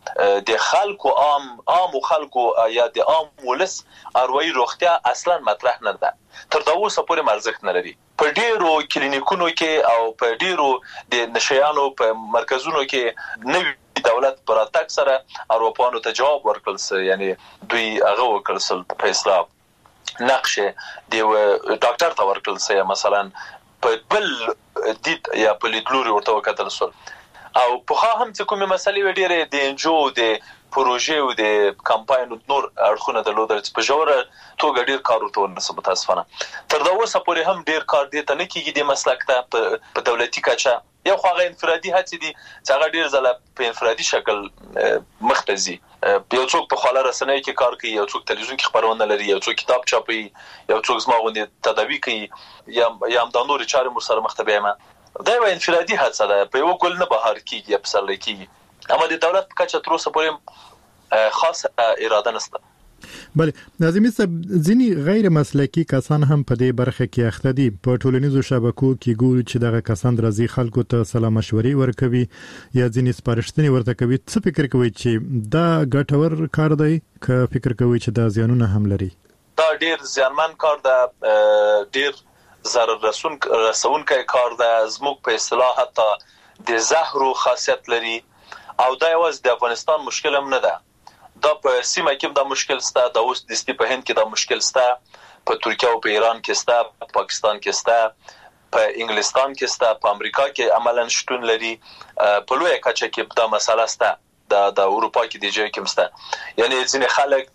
د خلکو عام خلکو یا د عام ولس اروایي روغتیا اصلا مطرح نه ده تر دا اوسه پورې مرزښت نه لري په ډیرو کلینیکونو کې او په ډیرو د نشيانو په مرکزونو کې نوې دولت پر اتاک سره اروپانو ته جواب ورکړل سي یعنی دوی هغه وکړل سل په اسلام نقشه دی ډاکټر ته ورکړل سي مثلا په بل دید یا په لیدلوري ورته وکړل سل او په هم چې کومه مسلې وړي د انجو د پروژې او د کمپاین نور اړخونه د لودر په جوړه توګه ډیر کار ورته ونسبت تاسفانه تر دا اوسه پورې هم ډیر کار دي ته نه کیږي د مسلک ته په دولتي کچه یو خواغه انفرادي هڅې دي چې هغه ډیر ځله په انفرادي شکل مختزي یو څوک په خاله رسنۍ کې کار کوي یو څوک تلویزیون کې خبرونه لري یو څوک کتاب چاپي یو څوک زماغونې تداوی کوي یا هم د نور چارې مر سره مختبهمه دا یو انفرادي هڅه ده په یو ګل نه بهر کیږي په سر کیږي اما د دولت کچه تر اوسه پورې خاصه اراده نشته بله ناظمي صاحب ځینی غیر مسلکی کسان هم په دې برخه کې اخته دي په ټولنیزو شبکو کې ګوري چې دغه کسان راځي خلکو ته سلام مشورې ورکوي یا ځینی سپارښتنې ورته کوي څه فکر کوي چې دا ګټور کار دی که فکر کوي چې دا زیانونه هم لري دا ډیر زیانمن کار ده ډیر ضرر رسونکی کار ده زموږ په اصطلاح حتی د زهرو خاصیت لري او دا یوازې د افغانستان مشکل هم نه ده دا په سیمه کې دا مشکل ستا د اوس د ستی په هند کې دا مشکل ستا په ترکیه او په ایران کې ستا په پاکستان کې ستا په انګلستان کې ستا په امریکا کې عملاً شتون لري په لویه کچه کې دا مسله ستا د اروپا کې د ځای کې ستا یعنی ځینې خلک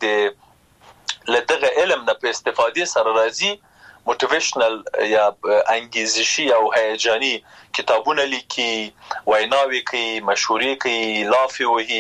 د لدغه علم نه په استفادې سره راځي موټیویشنل یا انګیزشي او هیجاني کتابونه لیکي ویناوي کوي مشورې کوي لافي وهي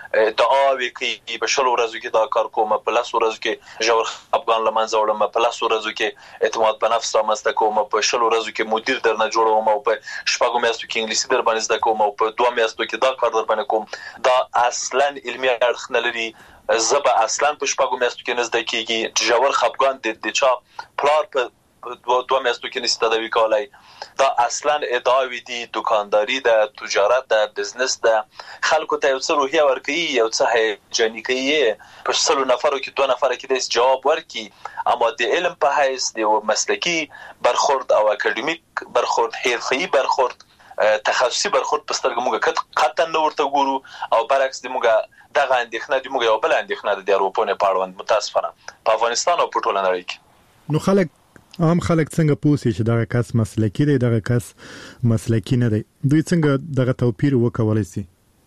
دعاوي کوي په شلو ورځو کې دا کار کوم په لاسو ورځو کې جوړ افغان لمنځه وړم په لاسو ورځو کې اعتماد په نفس رامنځته کوم په شلو ورځو کې مدیر درنه جوړوم او په شپږو میاشتو کې انګلیسي در باندې زده کوم او په 2 میاشتو کې دا کار در باندې کوم دا اصلا علمي اړخ نه لري زبا اصلا په شپږو میاشتو کې نزد کېږي جوړ خپګان د چا پلار په 2 میاشتو کې نشته د وکالای دا اصلا ادعاوی دي دکانداری ده تجارت ده بزنس ده خلکو ته یو څه روحیه ورکړي یو څه هیجاني کوي په 100 نفرو کې 2 نفر کې د جواب ورکړي اما د علم په حیث د مسلکی برخورد او اکیډمیک برخورد حرفي برخورد تخصصي برخورد په سترګو موږ قطعا نه ورته ګورو او برعکس د موږ دغه اندېښنه د موږ یو بل اندېښنه د اروپا نه پاړوند متاسفانه په افغانستان او په ټوله نړۍ کې نو خلک عام خلک څنګه پوښتنه چې دغه کس مسلکی دی دغه کس مسلکی نه دی دوی څنګه دغه توپیر وکولای شي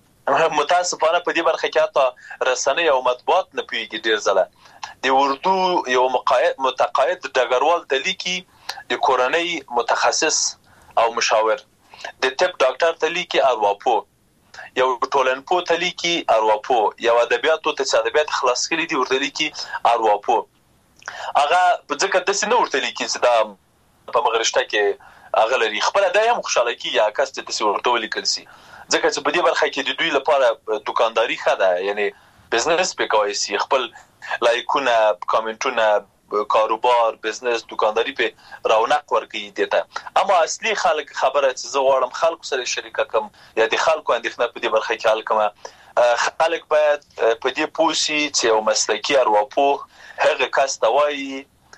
متاسفانه په دې برخه کې تا رسنۍ او مطبوعات نه پیږي ډیر ځله د اردو یو متقاعد ډګروال د لیکي د کورنۍ متخصص او مشاور د طب ډاکټر ته لیکي ارواپو یو ټولنپو ته لیکي ارواپو یو ادبیاتو ته ادبیات خلاص کړي دي ورته لیکي ارواپو هغه په ځکه د سینو ورته لیکي چې دا په مغرشته کې هغه لري خپل د هم خوشاله کی یا کس ته څه ورته ولیکل سي ځکه چې په دې برخه کې د دوی لپاره دکانداری خده یعنی بزنس په کوي سي خپل لایکونه کامنټونه کاروبار بزنس دکانداری په رونق ورکړي دیته اما اصلي خلک خبره چې زه غواړم خلکو سره شریک کوم یا د خلکو اندېښنه په دې برخه کې حل کوم خلک باید په دې پوښي چې یو مسلکی ارواپوه هغه کس ته وایي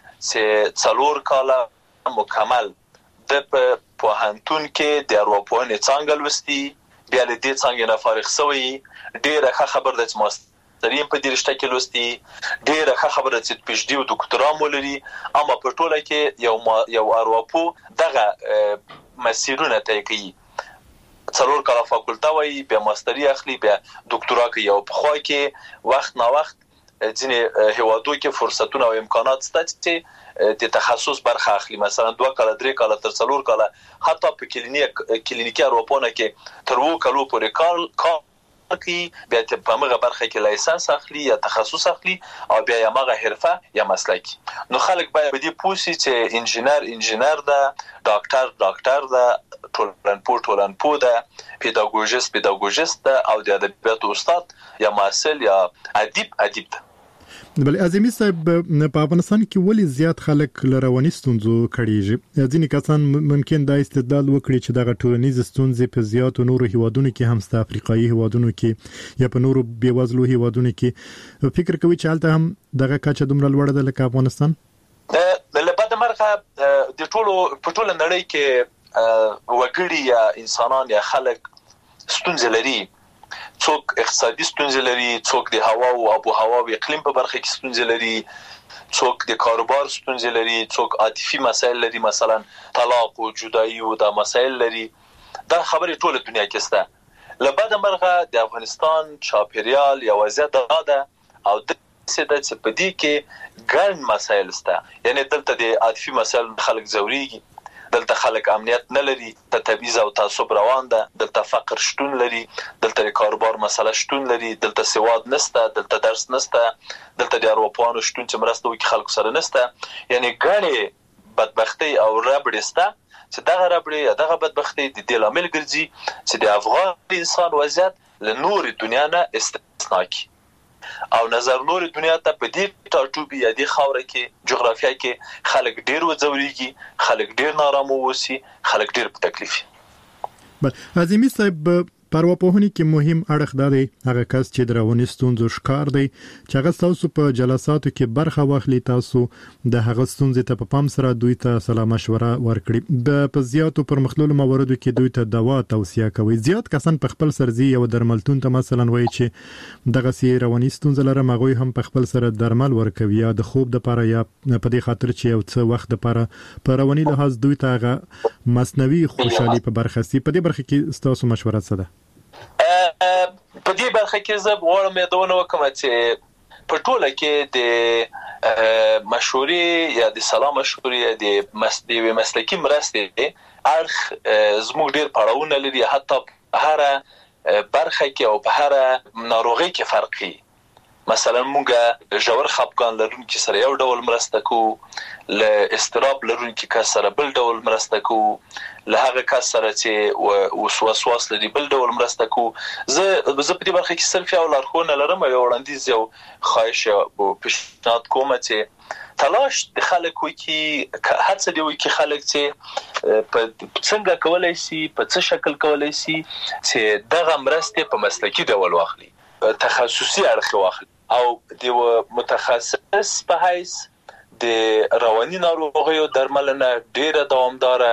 چې 4 کاله مکمل د پوهنتون کې د اروپايي څنګه لوستي بیا له دې څنګه نه فارغ شوی ډیره خبر د ماسترین په دې رشته کې لوستي ډیره خبره چې پی ایچ ډي او ډاکټرا مولري اما په ټوله کې یو اروپو دغه مسیرونه طی کوي 4 کاله فاکولټه وایي بیا ماستری اخلي بیا ډاکټرا کوي او په خو کې وخت نا وخت ځینې هیوادو کې فرصتونه او امکانات شته چې د تخصص برخه اخلي، مثلا 2 کاله 3 کاله تر 4 کاله حتی په کلینیکي اروپونه کې تر 2 کالو پورې کار کوي، بیا په هغه برخه کې لایسنس اخلي یا تخصص اخلي او بیا یې هغه حرفه یا مسلک. نو خلک باید په دې پوه شي چې انجینر ده، ډاکټر ده، ټولنپوه ده، پیداګوژیست ده او د ادبیاتو استاد یا محصل یا ادیب ده. بل اعظمي صاحب په افغانستان کې ولې زیات خلک لرواني ستونزو کړيږي؟ ځینې کسان ممکن دا استدلال وکړي چې دغه ټولنیز ستونزې په زیاتو نورو هیوادونو کې هم ست افریقایي هیوادونو کې یا په نورو بیوزلو هیوادونو کې فکر کوي چې حالت هم دغه کچه دومره لوړه ده لکه افغانستان. د لبد مرغه د ټولو نړۍ کې وګړي یا انسانان یا خلک ستونزې لري، څوک اقتصادي ستونزې لري، څوک د هوا او آب و هوا او اقلیم په برخه کې ستونزې لري، څوک د کاروبار ستونزې لري، څوک عاطفي مسایل لري، مثلا طلاق او جدایي او دا مسایل لري. دا خبرې ټول دنیا کې شته. لبد مرغه د افغانستان چاپیریال یا وضعیت ده او د سده چې په دې کې ګڼ مسایل شته، یعنی دلته د عاطفي مسایل خلک زوريږي، دلته خلک امنیت نه لري، ته تبعیض او تعصب روان ده، دلته فقر شتون لري، دلته د کاروبار مسله شتون لري، دلته سواد نشته، دلته درس نشته، دلته د اروپانو شتون چې مرسته وکړي خلکو سره نشته. یعنی ګڼې بدبختی او ربړې شته چې دغه ربړې یا دغه بدبختی د دې لامل ګرځي چې د افغان انسان وضعیت له نور دنیا نه استثنا کی او نظر نور دنیا ته په دې ټاټوبي یا د خاوره کې جغرافیه کې خلک ډیر وځوريږي، خلک ډیر نارامه وسی، خلک ډیر په تکلیف. بل اعظمي صاحب پرواپوهنې کې مهم اړخ دی هغه کس چې درونی ستونزو ښکار دی چې هغه تاسو په جلساتو کې برخه واخلي، تاسو د هغه ستونزې ته په پام سره دوی ته سلام مشوره ورکړي. په زیاتو پرمختللو مواردو کې دوی ته دوا توصیه کوي. زیات کسان په خپل سرزي او درملتون ته مثلا وایي چې دغه سي رواني ستونزې لري، مغوي هم په خپل سره درمل ورکوي یا د خوب لپاره یا په دې خاطر چې یو څه وخت لپاره په رواني لحاظ دوی ته هغه مصنوي خوشحالي په برخه سي. په دې برخه کې تاسو مشوره څه ده؟ په دې برخه کې زه غواړم یادونه وکړم چې په ټوله کې د مشورې یا د سلام مشورې یا د مسلکي مرستې اړخ زموږ ډېر پړاوونه لري، حتی په هر برخه کې او په هر ناروغي کې فرقي. مثلا موږ ژور خپګان لرونکي سره یو ډول مرسته کوو، له استراب لرونکي کس سره بل ډول مرسته کوو، له هغه کس سره چې وسواس لري بل ډول مرسته کوو. زه په دې برخه کې صرف یو لارښوونه لرم او وړاندیز یو خواهش او پیشنهاد کوم چې تلاش د خلکو کې هڅه دی چې خلک چې څنګه کولای شي په څه شکل کولای شي چې دغه مرسته په مسلکي ډول واخلي، تخصصي اړخ واخلي او د متخصص په حیث د رواني ناروغیو درملنه ډیره دوامداره،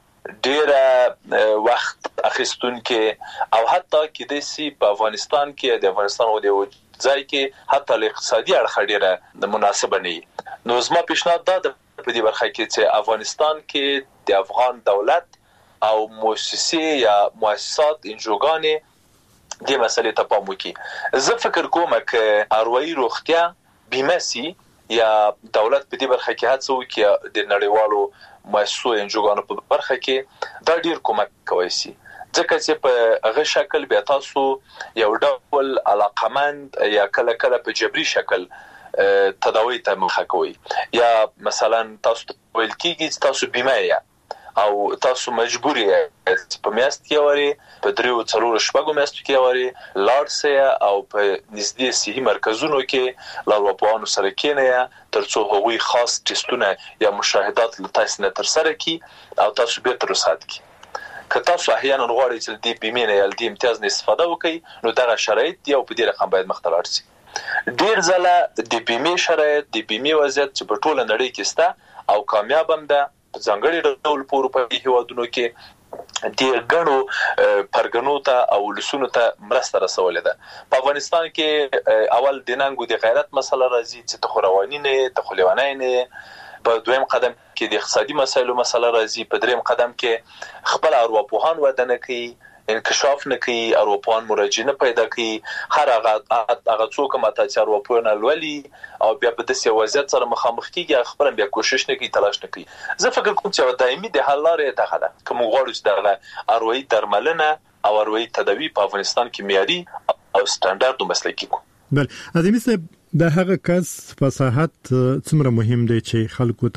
ډیره وخت اخیستونکې او حتی کې د سی په افغانستان کې د افغانستان او د ځای کې حتی له اقتصادي اړخ ډیره مناسبه نه. نو زما پیشنهاد دا په دې برخه کې چې افغانستان کې د افغان دولت او مؤسسې یا مؤسسات انجوګانې دې مسلې ته پام وکړي. زه فکر کوم چې اروایي روغتیا بیمه سي یا دولت په دې برخه کې هڅه وکړي د نړیوالو مؤسسو انجوګانو په برخه کې دا ډیر کومک کوي سي، ځکه چې په هغه شکل بیا تاسو یو ډول علاقمند یا کله په جبري شکل تداوی ته مخه کوي، یا مثلا تاسو ویل کېږي تاسو بیمه یا او تاسو مجبور یې په میاشت کې وری په 3-4 شپږو میاشتو کې وری لاړ او په نږدې صحي مرکزونو کې لاروپانو سره کېنه ترڅو هغوی خاص ټیسټونه یا مشاهدات له تاسو نه تر سره کی او تاسو به تر وسات کی. که تاسو احیانا غواړئ چې د بیمې نه یا د امتیاز نه استفاده وکړئ نو دغه شرایط یو په دې رقم باید مختلف شي. ډیر ځله د بیمې شرایط د بیمې وضعیت چې په ټوله نړۍ کې سته او کامیاب هم ده، ځانګړي ډول په اروپایي هیوادونو کې د غنو پرګنو ته او لسونو ته مرسته رسولې ده. په افغانستان کې اول د ننګو د غیرت مسله راځي چې تخروانی نه تخلیوانی نه، په دویم قدم کې د اقتصادي مسایلو مسله راځي، په دریم قدم کې خپل ارواپوهان ودانه کوي انکشاف نه کوي، اروپان مراجعه نه پیدا کوي، هر هغه څوک ماته چې اروپان لولي او بیا په داسې وضعیت سره مخامخ کیږي خپل بیا کوشش نه کوي، تلاش نه کوي. زه فکر کوم چې دایمي د حل لارې دغه ده، کوم غواړو چې دغه اروایي درملنه او اروایي تداوی په افغانستان کې معیاري او سټانډارډ مسلکي کو. بل ادمي صاحب د هغه کس فصاحت څومره مهم دی چې خلکو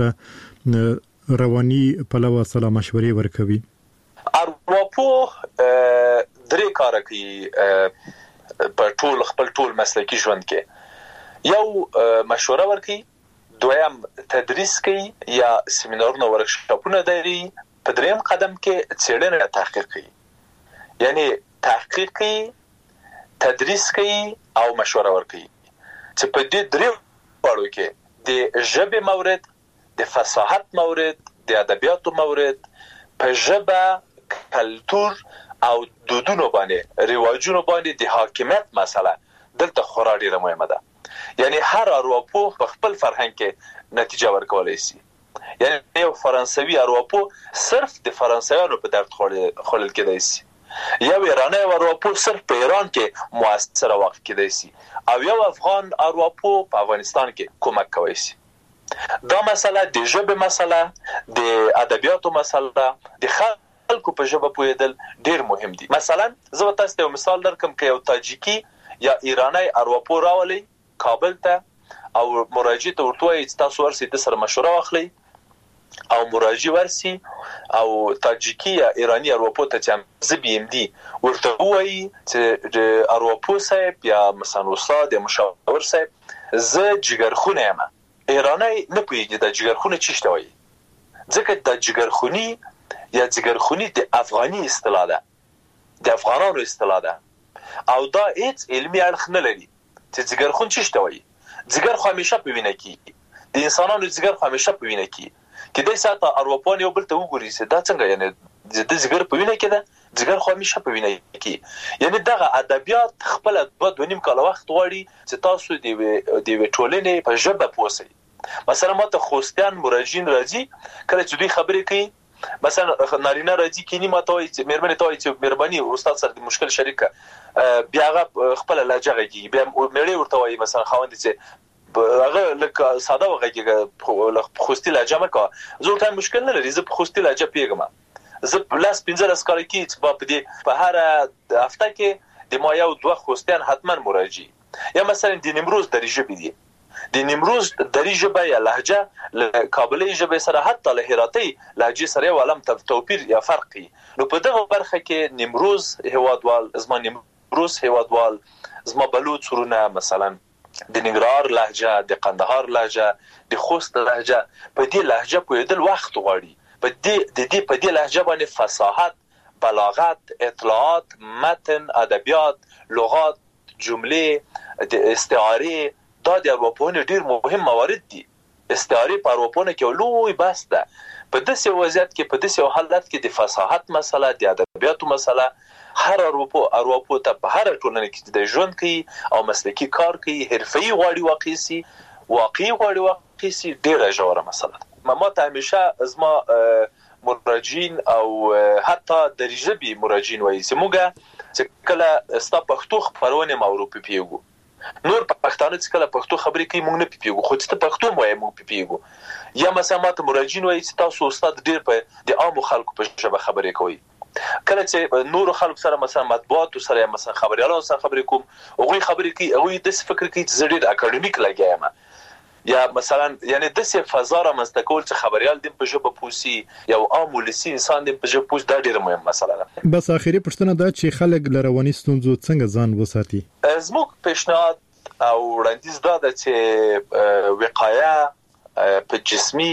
ته رواني پلوه سلام مشورې ورکوي؟ ارواپوه درې کار کوي په خپل ټول مسلکي ژوند کې. یو مشوره ورکوي، دویم تدریس کوي یا سیمینارونه ورکشاپونه دي، په دریم قدم کې څېړنه تحقیق کوي. یعنی تحقیق کوي، تدریس کوي او مشوره ورکوي. چې په دې درې وړو کې د ژبې مورد، د فصاحت مورد، د ادبیاتو مورد، په ژبه، کلتور او دودونو باندې، رواجونو باندې د حاکمیت مسله دلته خورا ډیره مهمه ده. یعنی هر ارواپوه په خپل فرهنګ کې نتیجه ورکولای شي. یعنی یو فرانسوي ارواپوه صرف د فرانسویانو په درد خورل کېدای شي، یو ایرانی ارواپوه صرف په ایران کې موثر واقع کېدای شي، او یو افغان ارواپوه په افغانستان کې کومک کوي شي. دا مسله د ژبې مسله، د ادبیاتو مسله، د خلکو په ژبه پوهیدل ډیر مهم دي. مثلا زه تاسو ته یو مثال درکم که یو تاجیکی یا ایرانی ارواپوه راولي کابل ته او مراجعه ته ورته وایي چې تاسو ورسئ د سره مشوره واخلئ او مراجعه ورسي او تاجیکی یا ایرانی ارواپوه ته چې زه بي ام دي ورته وایي چې ارواپوه صاحب یا مثلا استاد یا مشاور صاحب زه جګرخونه یم. ایرانی نه پوهیږي د جګرخونه څه شته وایي، ځکه د جګرخونی یا جګرخونی د افغاني اصطلاح ده، د افغانانو اصطلاح ده او دا هیڅ علمي اړخ نه لري چې جګرخون څه شته وایي. جګر خو همیشه په وینه کې د انسانانو جګر خو همیشه په وینه کې کله ساته اروپان یو بل ته وګوري چې دا څنګه، یعنی د جګر په وینه کې ده، جګر خو همیشه په وینه کې. یعنی دغه ادبیات خپل 2.5 کال وخت غواړي چې تاسو د ټولنې په ژبه پوهیږئ. مثلا ماته خوستیان مراجعین راځي کله چې دوی خبرې کوي، مثلا نارینه راځي کینی ماته وایي چې مېرمنې ته وایي چې مهرباني استاد سره د مشکل شریکه، بیا هغه خپل لهجه کوي، بیا مېړه ورته وایي مثلا خاوند چې هغه لکه ساده وغږیږي خوستی لهجه مکه، زه ته مشکل نه لري، زه په خوستی لهجه پیګم، زه لاس 15 کال کې چې په هر هفته کې د ما یو دوه خوستیان حتما مراجعي. یا مثلا د نیمروز درې ژبې دي، د نیمروز درې ژبه یا لهجه له کابلي ژبې سره حتی له هراتي لهجې سره یو علم توپیر یا فرق وي. نو په دغه برخه کې نیمروز هیوادوال، زما نیمروز هیوادوال، زما بلوچ ورونه، مثلا د ننګرهار لهجه، د قندهار لهجه، د خوست لهجه، په دې لهجه پوهیدل وخت غواړي. په دې لهجه باندې فصاحت، بلاغت، اطلاعات، متن، ادبیات، لغات، جملې، د استعاره، دا د ارواپوهنې ډیر مهم موارد دي. استعاره په ارواپوهنه کې لوی بحث ده. په داسې وضعیت کې، په داسې حالت کې د فصاحت مسله، د ادبیاتو مسله، هر ارواپوه ته په هر ټولنه کې د ژوند کوي او مسلکي کار کوي، حرفي واقعي واقعي سي ډیره ژوره مسله ده. ما ته همیشه زما مراجعین او حتی د ژبې مراجعین وایي چې موږ چې کله ستا پښتو خبرونه مورو پیږو، نور پښتانه چې کله پښتو خبرې کوي موږ نه پیږو، خو چې پښتو وایي موږ پیږو. یا مثلا ماته مراجعین وایي چې تاسو استاد ډیر په د عامو خلکو په ژبه خبرې کوي. کله چې نور خلکو سره مثلا مطبوعات سره مثلا خبريالانو سره خبرې کوم، هغه خبرې کوي، هغه د فکر کوي چې ډیر اکاډمیک لګیایم، یا مثلا یعنی د څه فضا را مستقول چې خبريال د په ژبه پوسی یو عام ولسی انسان د په ژبه پوس دا ډیره مهمه مسله ده. بس اخیری پښتنه دا چې خلک لرواني ستونزو څنګه ځان وساتي؟ زموږ پیشنهاد او وړاندیز دا ده چې وقایه په جسمي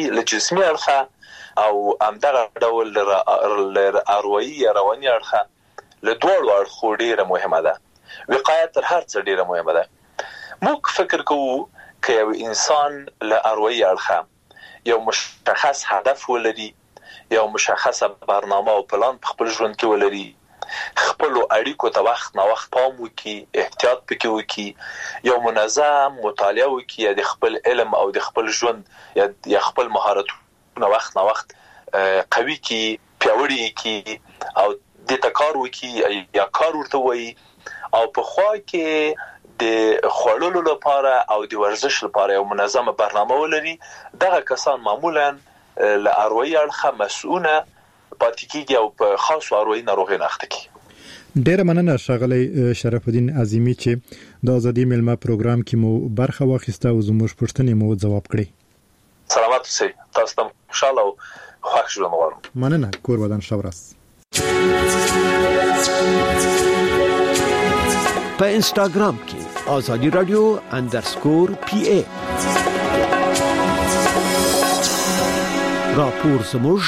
اړخه او همدغه ډول اروایي یا رواني اړخه له دوړو اړخو ډیره مهمه ده. وقایه تر هر څه ډیره مهمه ده. موږ فکر کوو که یو انسان له اروایي اړخه یو مشخص هدف ولري، یو مشخصه برنامه او پلان په خپل ژوند کې ولري، خپل اړیکو ته وخت نه وخت پام وکړي، احتیاط پکې وکړي، یو منظم مطالعه وکړي، یا د خپل علم او د خپل ژوند یا خپل مهارتونه وخت نه وخت قوي کړي، پیاوړي کړي او د تکار وکي یا کار ورته وایي او په خوا کې د خوړلو لپاره او د ورزش لپاره یو منظمه برنامه ولري. دغه کسان معمولا له اروایي اړخه مسؤونه پاتې کیږي او په خاصو اروایي ناروغي نه اخته کیږي. ډېر مننه ښاغلی شرف الدین عظیمی چې د ازادي ملما پروګرام کې مو برخه واخیسته او زموږ پوښتنې مو ځواب کړې. سلامات اوسئ. تاسو ته خوشاله او خوښ ژوند غواړم. مننه. کور ودان ښه ورځ. په انستګرام کې آزادی رادیو _PA راپور زموږ